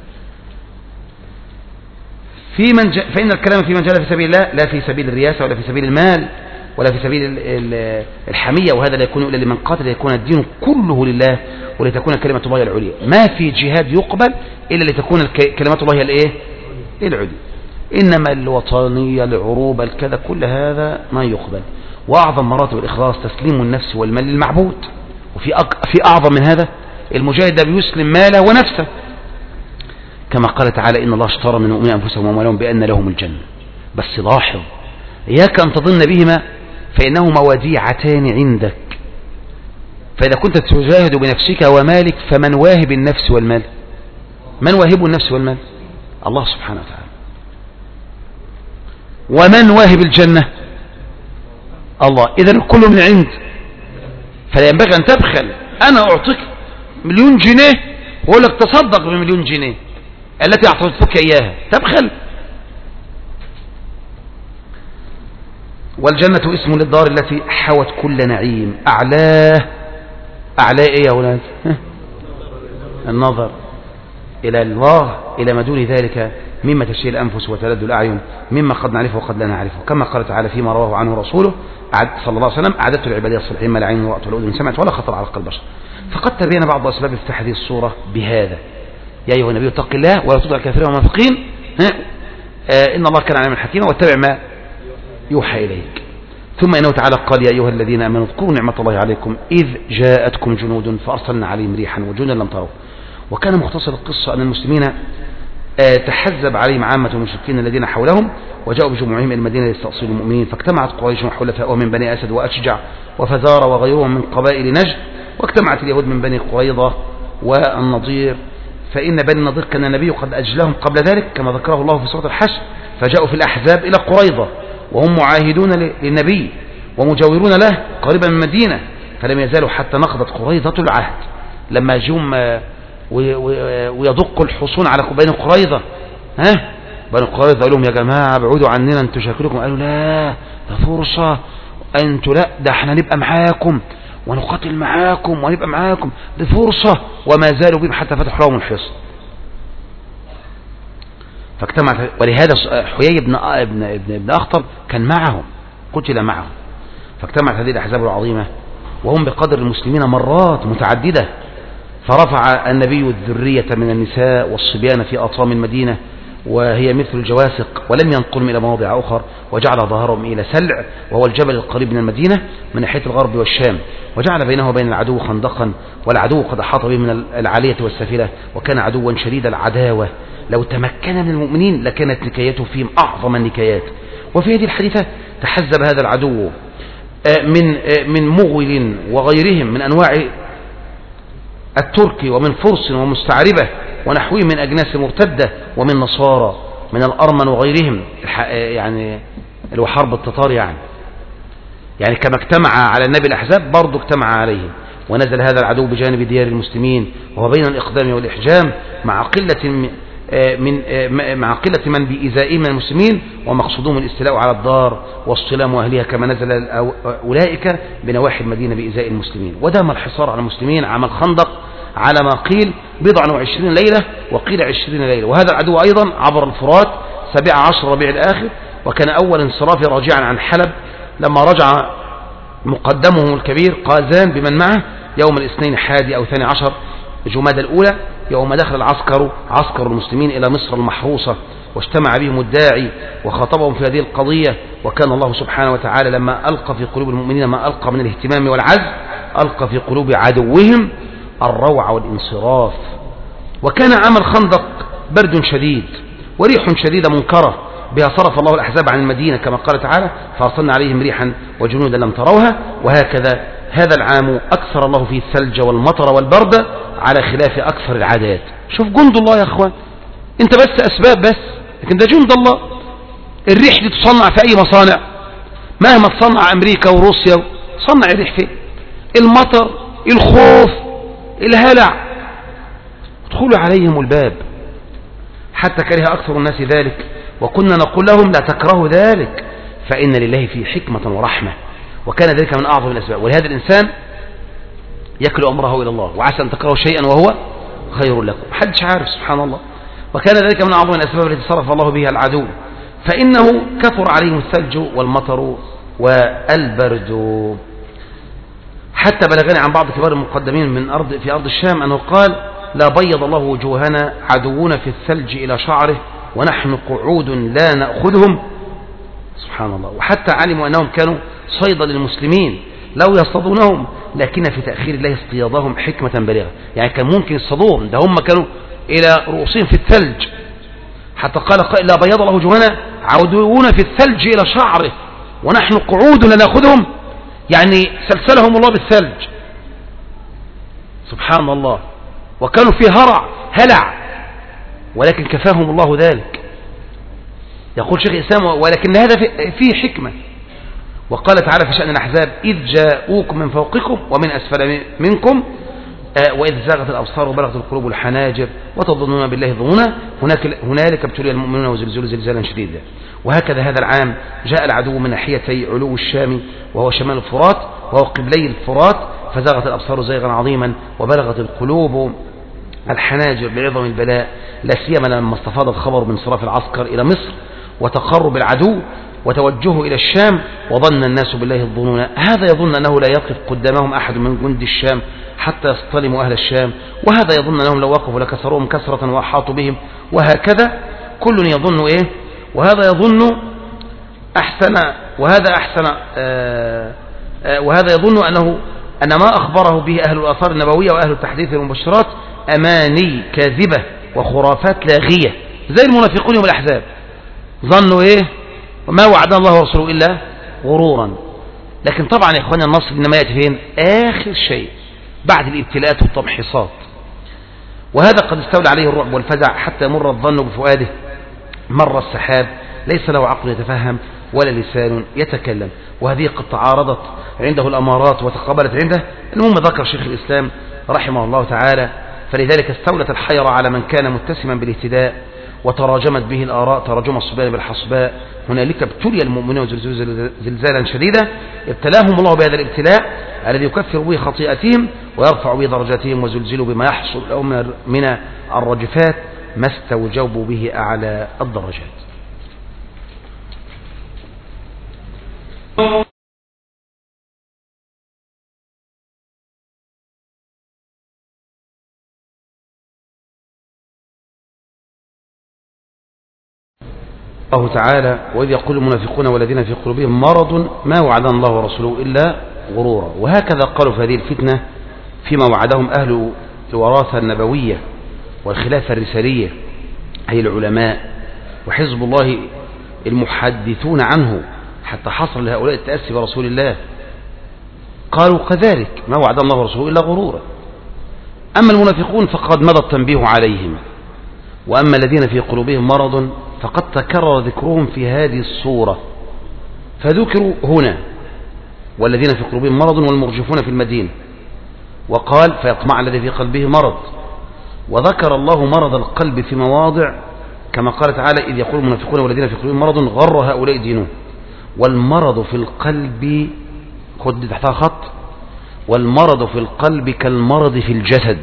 في من ج... فإن الكلام في من جاهد في سبيل الله لا في سبيل الرياسة ولا في سبيل المال ولا في سبيل الحمية، وهذا لا يكون إلا لمن قاتل ليكون الدين كله لله ولتكون كلمة الله العليا. ما في جهاد يقبل إلا لتكون كلمة الله الإيه؟ العليا. إنما الوطنية العروبة الكذا كل هذا ما يقبل. وأعظم مراتب الإخلاص تسليم النفس والمال للمعبود. وفي أق... في أعظم من هذا المجاهد بيسلم ماله ونفسه، كما قال تعالى إن الله اشترى من المؤمنين أنفسهم وأموالهم بأن لهم الجنة. بس لاحظ إياك أن تظن بهما فإنهما وديعتان عندك. فإذا كنت تجاهد بنفسك ومالك فمن واهب النفس والمال؟ من واهب النفس والمال؟ الله سبحانه وتعالى. ومن واهب الجنة؟ الله. إذن كل من عند، فلا ينبغي أن تبخل. أنا أعطيك مليون جنيه وأقول لك تصدق بمليون جنيه التي أعطيتك إياها، تبخل. والجنة اسم للدار التي حوت كل نعيم. أعلاه أعلاه إيه يا أولاد؟ النظر إلى الله، إلى ما دون ذلك مما تشتهي الأنفس وتلذ الأعين مما قد نعرفه وقد لا نعرفه، كما قال تعالى فيما رواه عنه رسوله صلى الله عليه وسلم أعددت العبادية الصالحين ما لا عين رأت ولا أذن سمعت ولا خطر على قلب بشر. فقد تبين بعض أسباب افتتاح هذه الصورة بهذا: يا أيها النبي اتق الله ولا تطع الكافرين والمنافقين آه إن الله كان عليما حكيما واتبع ما يوحى إليك. ثم إنه تعالى قال يا أيها الذين آمنوا اذكروا نعمة الله عليكم إذ جاءتكم جنود فأرسلنا عليهم ريحا وجنودا لم تروا. وكان مختصر القصة أن المسلمين آه تحزب عليهم عامة المشركين الذين حولهم وجاءوا بجموعهم إلى المدينة ليستأصلوا المؤمنين، فاجتمعت قريش وحلفاؤهم من بني أسد وأشجع وفزار وغيرهم من قبائل نجد، واجتمعت اليهود من بني قريظة والنضير. فإن بني النضير كان النبي قد أجلهم قبل ذلك كما ذكره الله في سورة الحشر، فجاءوا في الأحزاب إلى قريظة وهم معاهدون للنبي ومجاورون له قريبا من المدينة، فلم يزالوا حتى نقضت قريظة العهد. لما جم ويدق الحصون على بني قريظة، ها بني قريظة قالوا لهم يا جماعة ابعدوا عننا انتوا شاكلكم. قالوا لا، ده فرصة، انتوا لا، ده احنا نبقى معاكم ونقاتل معاكم ونبقى معاكم، دي فرصة. وما زالوا بهم حتى فتحوا لهم الحصن. فاجتمعت، ولهذا حيي بن ابن ابن ابن اخطب كان معهم، قتل معهم. فاجتمعت هذه الاحزاب العظيمة وهم بقدر المسلمين مرات متعددة، فرفع النبي الذرية من النساء والصبيان في أطرام المدينة وهي مثل الجواسق، ولم ينقلهم إلى مواضع أخر، وجعل ظهرهم إلى سلع وهو الجبل القريب من المدينة من ناحية الغرب والشام، وجعل بينه وبين العدو خندقا، والعدو قد أحاط به من العالية والسفلة، وكان عدوا شديد العداوة، لو تمكن من المؤمنين لكانت نكايته فيهم أعظم النكايات. وفي هذه الحديثة تحزب هذا العدو من من مغول وغيرهم من أنواع الترك ومن فرس ومستعربة ونحوهم من أجناس مرتدة ومن نصارى من الأرمن وغيرهم، يعني اللي هو حرب التتار، يعني يعني كما اجتمع على النبي الأحزاب برضو اجتمع عليه. ونزل هذا العدو بجانب ديار المسلمين وهو بين الإقدام والإحجام مع قلة من مع قلة من بإزائهم من المسلمين، ومقصودهم الاستيلاء على الدار واصطلام أهلها كما نزل أولئك بنواحي المدينة بإزاء المسلمين. ودام الحصار على المسلمين عام الخندق على ما قيل بضع وعشرين ليلة وقيل عشرين ليلة. وهذا العدو أيضا عبر الفرات سبع عشر ربيع الآخر، وكان أول انصراف راجعا عن حلب لما رجع مقدمهم الكبير قازان بمن معه يوم الاثنين حادي أو ثاني عشر جمادى الأولى، يوم دخل العسكر عسكر المسلمين إلى مصر المحروسة، واجتمع بهم الداعي وخاطبهم في هذه القضية. وكان الله سبحانه وتعالى لما ألقى في قلوب المؤمنين ما ألقى من الاهتمام والعز، ألقى في قلوب عدوهم الروع والانصراف. وكان عام الخندق برد شديد وريح شديدة منكرة بها صرف الله الأحزاب عن المدينة كما قال تعالى فأرسلنا عليهم ريحا وجنودا لم تروها. وهكذا هذا العام أكثر الله فيه الثلج والمطر والبرد على خلاف أكثر العادات. شوف جند الله يا أخوان، انت بس أسباب بس، لكن ده جند الله. الريح دي تصنع في أي مصانع؟ مهما تصنع أمريكا وروسيا، صنع الريح فين؟ المطر، الخوف، الهلع، ادخلوا عليهم الباب. حتى كره أكثر الناس ذلك، وكنا نقول لهم لا تكرهوا ذلك فإن لله فيه حكمة ورحمة، وكان ذلك من أعظم الأسباب. ولهذا الإنسان يكل أمره إلى الله، وعسى أن تكرهوا شيئا وهو خير لكم، محدش عارف سبحان الله. وكان ذلك من أعظم الأسباب التي صرف الله بها العدو، فإنه كثر عليهم الثلج والمطر والبرد. حتى بلغني عن بعض كبار المقدمين من أرض في أرض الشام أنه قال لا بيض الله وجوهنا عدونا في الثلج إلى شعره ونحن قعود لا نأخذهم. سبحان الله. وحتى علموا أنهم كانوا صيدا للمسلمين لو يصطادونهم، لكن في تأخير الله اصطيادهم حكمة بالغة. يعني كان ممكن يصطادوهم، ده هم كانوا إلى رؤوسهم في الثلج. حتى قال قائل لا بيض الله وجوهنا عدونا في الثلج إلى شعره ونحن قعود لا نأخذهم، يعني سلسلهم الله بالثلج. سبحان الله. وكانوا في هرع هلع، ولكن كفاهم الله ذلك. يقول شيخ الإسلام ولكن هذا فيه حكمة. وقال تعالى في شأن الأحزاب إذ جاءوكم من فوقكم ومن أسفل منكم وإذ زاغت الأبصار وبلغت القلوب الحناجر وتظنون بالله الظنونا هنالك ابتلي المؤمنون وزلزلوا زلزالا شديدا. وهكذا هذا العام جاء العدو من ناحيتي علو الشام وهو شمال الفرات وهو قبلي الفرات، فزاغت الأبصار زيغا عظيما وبلغت القلوب الحناجر بعظم البلاء، لا سيما لما استفاض الخبر من صراف العسكر إلى مصر وتقرب العدو وتوجهه إلى الشام، وظن الناس بالله الظنون. هذا يظن أنه لا يقف قدامهم أحد من جند الشام حتى يصطلموا أهل الشام، وهذا يظن أنهم لو وقفوا لكسروهم كسرة وأحاطوا بهم، وهكذا كل يظن إيه، وهذا يظن أحسن وهذا أحسن آآ آآ وهذا يظن أنه أن ما أخبره به أهل الآثار النبوية وأهل التحديث والمبشرات أماني كاذبة وخرافات لاغية زي المنافقون والأحزاب. ظنوا إيه؟ وما وعدنا الله ورسوله إلا غرورا. لكن طبعا يا إخواني النصر إنما يأتي فين؟ آخر شيء بعد الابتلاءات والتمحيصات. وهذا قد استولى عليه الرعب والفزع حتى يمر الظن بفؤاده مر السحاب، ليس له عقل يتفهم ولا لسان يتكلم. وهذه قد تعارضت عنده الأمارات وتقابلت عنده. المهم ذكر شيخ الإسلام رحمه الله تعالى فلذلك استولت الحيرة على من كان متسما بالاهتداء وتراجمت به الآراء تراجم الصبيان بالحصباء. هنالك ابتلي المؤمنون زلزالا شديدا، ابتلاهم الله بهذا الابتلاء الذي يكفر به خطيئتهم ويرفع به درجاتهم، وزلزلوا بما يحصل لهم من الرجفات ما استوجبوا به أعلى الدرجات. الله تعالى وإذ يقول المنافقون والذين في قلوبهم مرض ما وعدنا الله ورسوله إلا غرورا. وهكذا قالوا في هذه الفتنة فيما وعدهم أهل الوراثة النبوية والخلافة الرسالية أي العلماء وحزب الله المحدثون عنه حتى حصل لهؤلاء التأسي برسول الله. قالوا كذلك ما وعدنا الله ورسوله إلا غرورا. أما المنافقون فقد مضى التنبيه عليهم، وأما الذين في قلوبهم مرض فقد تكرر ذكرهم في هذه الصورة، فذكروا هنا والذين في قلوبهم مرض والمرجفون في المدينة، وقال فيطمع الذي في قلبه مرض، وذكر الله مرض القلب في مواضع كما قال تعالى إذ يقول المنافقون والذين في قلوبهم مرض غر هؤلاء دينهم. والمرض في القلب خد تحتها خط، والمرض في القلب كالمرض في الجسد،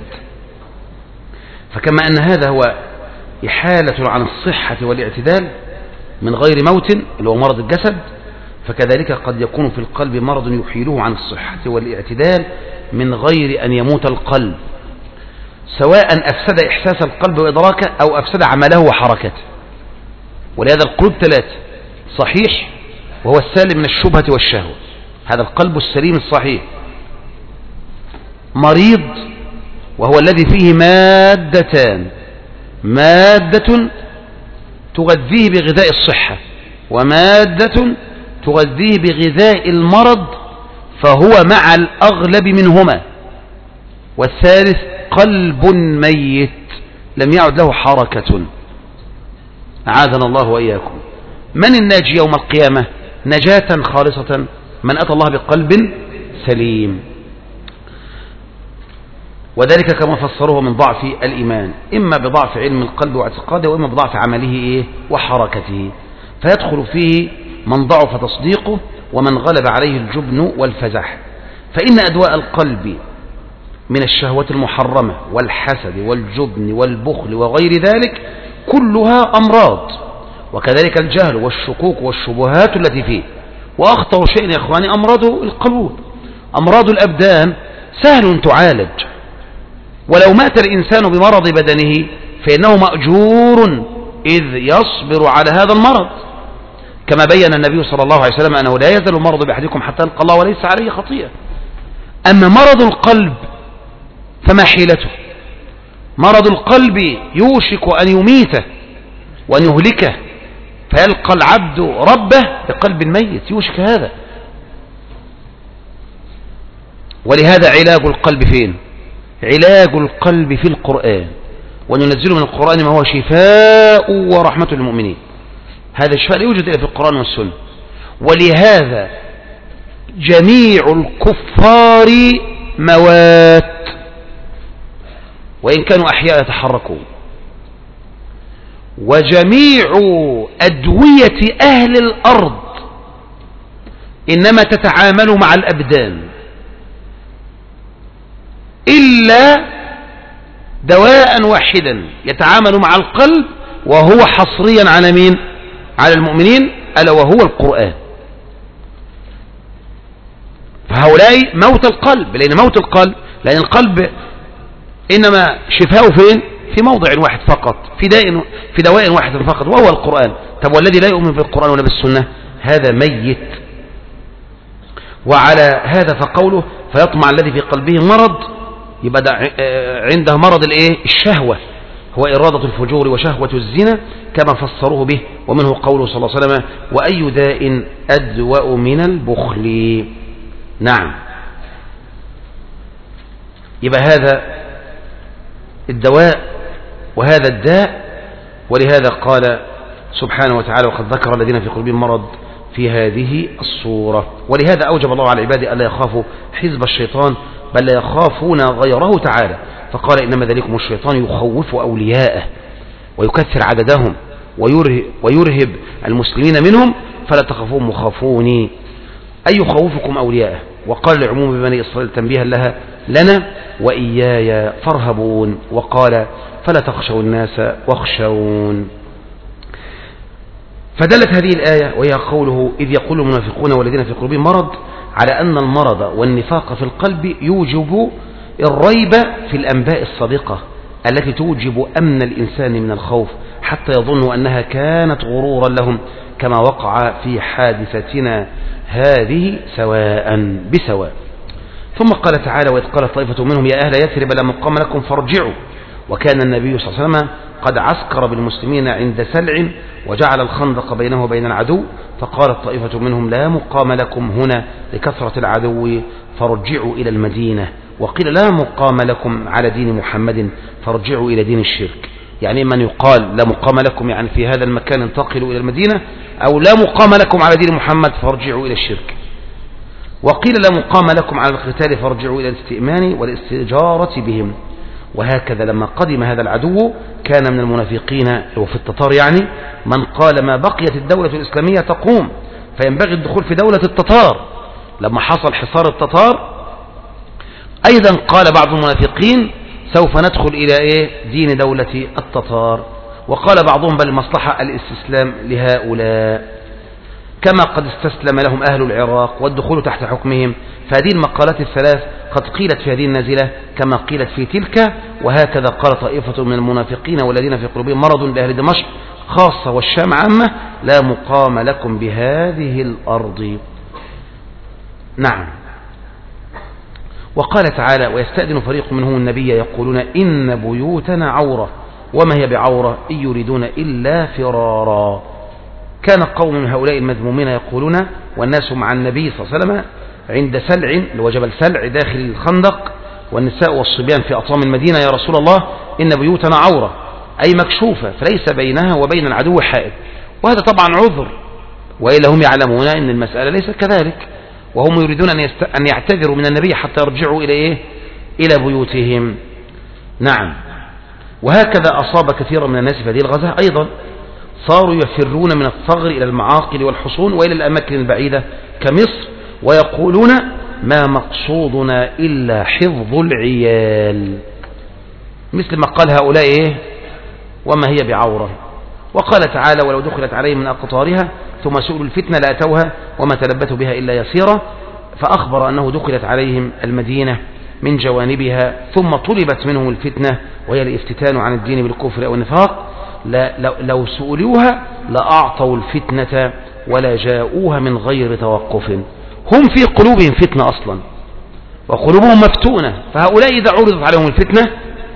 فكما أن هذا هو إحالة عن الصحة والاعتدال من غير موت اللي هو مرض الجسد، فكذلك قد يكون في القلب مرض يحيله عن الصحة والاعتدال من غير أن يموت القلب، سواء أفسد إحساس القلب وإدراكه أو أفسد عمله وحركته. ولهذا القلوب ثلاثة: صحيح وهو السالم من الشبهة والشهوة، هذا القلب السليم الصحيح. مريض وهو الذي فيه مادتان، مادة تغذيه بغذاء الصحة ومادة تغذيه بغذاء المرض، فهو مع الأغلب منهما. والثالث قلب ميت لم يعد له حركة، أعاذنا الله وإياكم. من الناجي يوم القيامة؟ نجاة خالصة من أتى الله بقلب سليم، وذلك كما فسروه من ضعف الإيمان، إما بضعف علم القلب واعتقاده وإما بضعف عمله إيه وحركته، فيدخل فيه من ضعف تصديقه ومن غلب عليه الجبن والفزح. فإن أدواء القلب من الشهوة المحرمة والحسد والجبن والبخل وغير ذلك كلها أمراض، وكذلك الجهل والشكوك والشبهات التي فيه. وأخطر شيء يا إخواني أمراض القلوب. أمراض الأبدان سهل تعالج، ولو مات الإنسان بمرض بدنه فإنه مأجور إذ يصبر على هذا المرض، كما بين النبي صلى الله عليه وسلم أنه لا يزال المرض بأحدكم حتى يلقى الله وليس عليه خطيئة. أما مرض القلب فما حيلته؟ مرض القلب يوشك أن يميته وأن يهلكه، فيلقى العبد ربه بقلب ميت، يوشك هذا. ولهذا علاج القلب فين؟ علاج القلب في القرآن، وننزل من القرآن ما هو شفاء ورحمة للمؤمنين. هذا الشفاء لا يوجد إلا في القرآن والسنة. ولهذا جميع الكفار موات وإن كانوا أحياء يتحركون، وجميع أدوية أهل الأرض إنما تتعامل مع الأبدان، إلا دواء واحدا يتعامل مع القلب وهو حصريا على مين؟ على المؤمنين، ألا وهو القرآن. فهؤلاء موت القلب، لأن موت القلب لأن القلب إنما شفاؤه فين؟ في موضع واحد فقط، في داء في دواء واحد فقط وهو القرآن. طب والذي لا يؤمن بالقرآن ولا بالسنة هذا ميت. وعلى هذا فقوله فيطمع الذي في قلبه مرض، يبقى عنده مرض الايه؟ الشهوة، هو إرادة الفجور وشهوة الزنا كما فسروه به. ومنه قوله صلى الله عليه وسلم وأي داء أدوأ من البخل. نعم، يبقى هذا الدواء وهذا الداء. ولهذا قال سبحانه وتعالى وقد ذكر الذين في قلوبهم مرض في هذه الصورة. ولهذا أوجب الله على عباده ألا يخافوا حزب الشيطان بل لا يخافون غيره تعالى، فقال إنما ذلكم الشيطان يخوف أولياءه ويكثر عددهم ويرهب المسلمين منهم فلا تخافون مخافوني أي يخوفكم أولياءه. وقال لعموم بني إسرائيل تنبيها لها لنا وإياي فارهبون، وقال فلا تخشوا الناس واخشون. فدلت هذه الآية وهي قوله إذ يقول المنافقون والذين في قلوبهم مرض على أن المرض والنفاق في القلب يوجب الريب في الأنباء الصادقة التي توجب أمن الإنسان من الخوف حتى يظن أنها كانت غرورا لهم، كما وقع في حادثتنا هذه سواء بسواء. ثم قال تعالى: وإذ قالت طائفة منهم يا أهل يثرب لا مقام لكم فارجعوا. وكان النبي صلى الله عليه وسلم قد عسكر بالمسلمين عند سلع وجعل الخندق بينه وبين العدو، فقالت طائفة منهم لا مقام لكم هنا لكثرة العدو فارجعوا إلى المدينة. وقيل لا مقام لكم على دين محمد فارجعوا إلى دين الشرك. يعني من يقال لا مقام لكم يعني في هذا المكان انتقلوا إلى المدينة، أو لا مقام لكم على دين محمد فارجعوا إلى الشرك. وقيل لا مقام لكم على القتال فارجعوا إلى الاستئمان والاستجارة بهم. وهكذا لما قدم هذا العدو كان من المنافقين وفي التتار يعني من قال ما بقيت الدولة الإسلامية تقوم فينبغي الدخول في دولة التتار. لما حصل حصار التتار أيضا قال بعض المنافقين سوف ندخل إلى إيه دين دولة التتار. وقال بعضهم بل المصلحة الاستسلام لهؤلاء، كما قد استسلم لهم أهل العراق والدخول تحت حكمهم. فهذه المقالات الثلاث قد قيلت في هذه النازلة كما قيلت في تلك. وهكذا قال طائفة من المنافقين والذين في قلوبهم مرض لأهل دمشق خاصة والشام عامة لا مقام لكم بهذه الأرض. نعم. وقال تعالى: ويستأذن فريق منهم النبي يقولون إن بيوتنا عورة وما هي بعورة إن يريدون إلا فرارا. كان قوم من هؤلاء المذمومين يقولون والناس مع النبي صلى الله عليه وسلم عند سلع اللي هو جبل سلع داخل الخندق، والنساء والصبيان في أطعام المدينة يا رسول الله إن بيوتنا عورة أي مكشوفة فليس بينها وبين العدو حائل. وهذا طبعا عذر، وإلا هم يعلمون أن المسألة ليست كذلك، وهم يريدون أن, يست... أن يعتذروا من النبي حتى يرجعوا إلى إيه؟ إلى بيوتهم. نعم. وهكذا أصاب كثيرا من الناس في هذه الغزاة أيضا، صاروا يفرون من الثغر إلى المعاقل والحصون وإلى الأماكن البعيدة كمصر، ويقولون ما مقصودنا إلا حفظ العيال، مثل ما قال هؤلاء إيه؟ وما هي بعورة. وقال تعالى: ولو دخلت عليهم من أقطارها ثم سئلوا الفتنة لأتوها وما تلبثوا بها إلا يسيرا. فأخبر أنه دخلت عليهم المدينة من جوانبها ثم طلبت منهم الفتنة وهي الافتتان عن الدين بالكفر أو النفاق. لو سئلوها لأعطوا الفتنة ولا جاءوها من غير توقف. هم في قلوبهم فتنة أصلا وقلوبهم مفتونة، فهؤلاء إذا عرضت عليهم الفتنة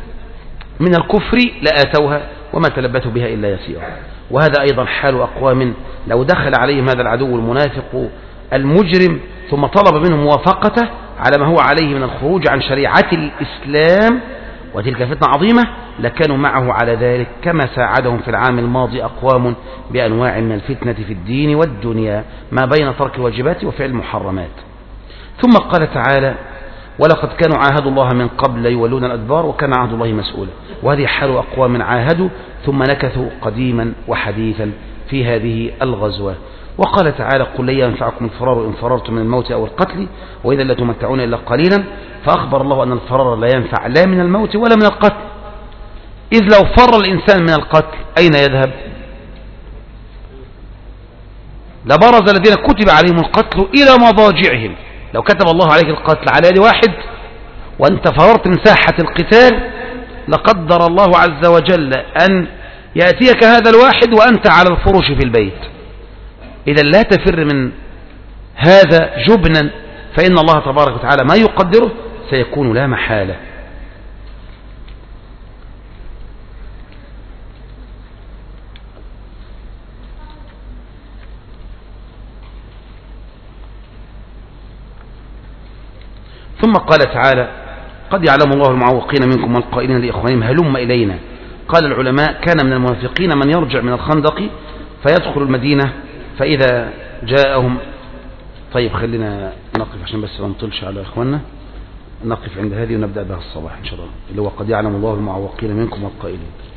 من الكفر لآتوها وما تلبثوا بها إلا يسيرا. وهذا أيضا حال أقوام لو دخل عليهم هذا العدو المنافق المجرم ثم طلب منهم موافقته على ما هو عليه من الخروج عن شريعة الإسلام وتلك فتنة عظيمة لكانوا معه على ذلك، كما ساعدهم في العام الماضي أقوام بأنواع من الفتنة في الدين والدنيا ما بين ترك الواجبات وفعل المحرمات. ثم قال تعالى: ولقد كانوا عاهدوا الله من قبل يولون الأدبار وكان عهد الله مسؤولا. وهذه حال أقوام عاهدوا ثم نكثوا قديما وحديثا في هذه الغزوة. وقال تعالى: قل لن ينفعكم الفرار إن فررتم من الموت أو القتل وإذا لا تمتعون إلا قليلا. فأخبر الله أن الفرار لا ينفع لا من الموت ولا من القتل، إذ لو فر الإنسان من القتل أين يذهب؟ لبرز الذين كتب عليهم القتل إلى مضاجعهم. لو كتب الله عليك القتل على يد واحد وأنت فررت من ساحة القتال لقدر الله عز وجل أن يأتيك هذا الواحد وأنت على الفرش في البيت. إذا لا تفر من هذا جبنا، فإن الله تبارك وتعالى ما يقدره سيكون لا محالة. ثم قال تعالى: قد يعلم الله المعوقين منكم والقائلين لإخوانهم هلم إلينا. قال العلماء: كان من المنافقين من يرجع من الخندق فيدخل المدينة فإذا جاءهم. طيب خلينا نقف عشان بس ما نطلش على إخواننا، نقف عند هذه ونبدأ بها الصباح إن شاء الله، اللي هو قد يعلم الله المعوقين منكم والقائلين.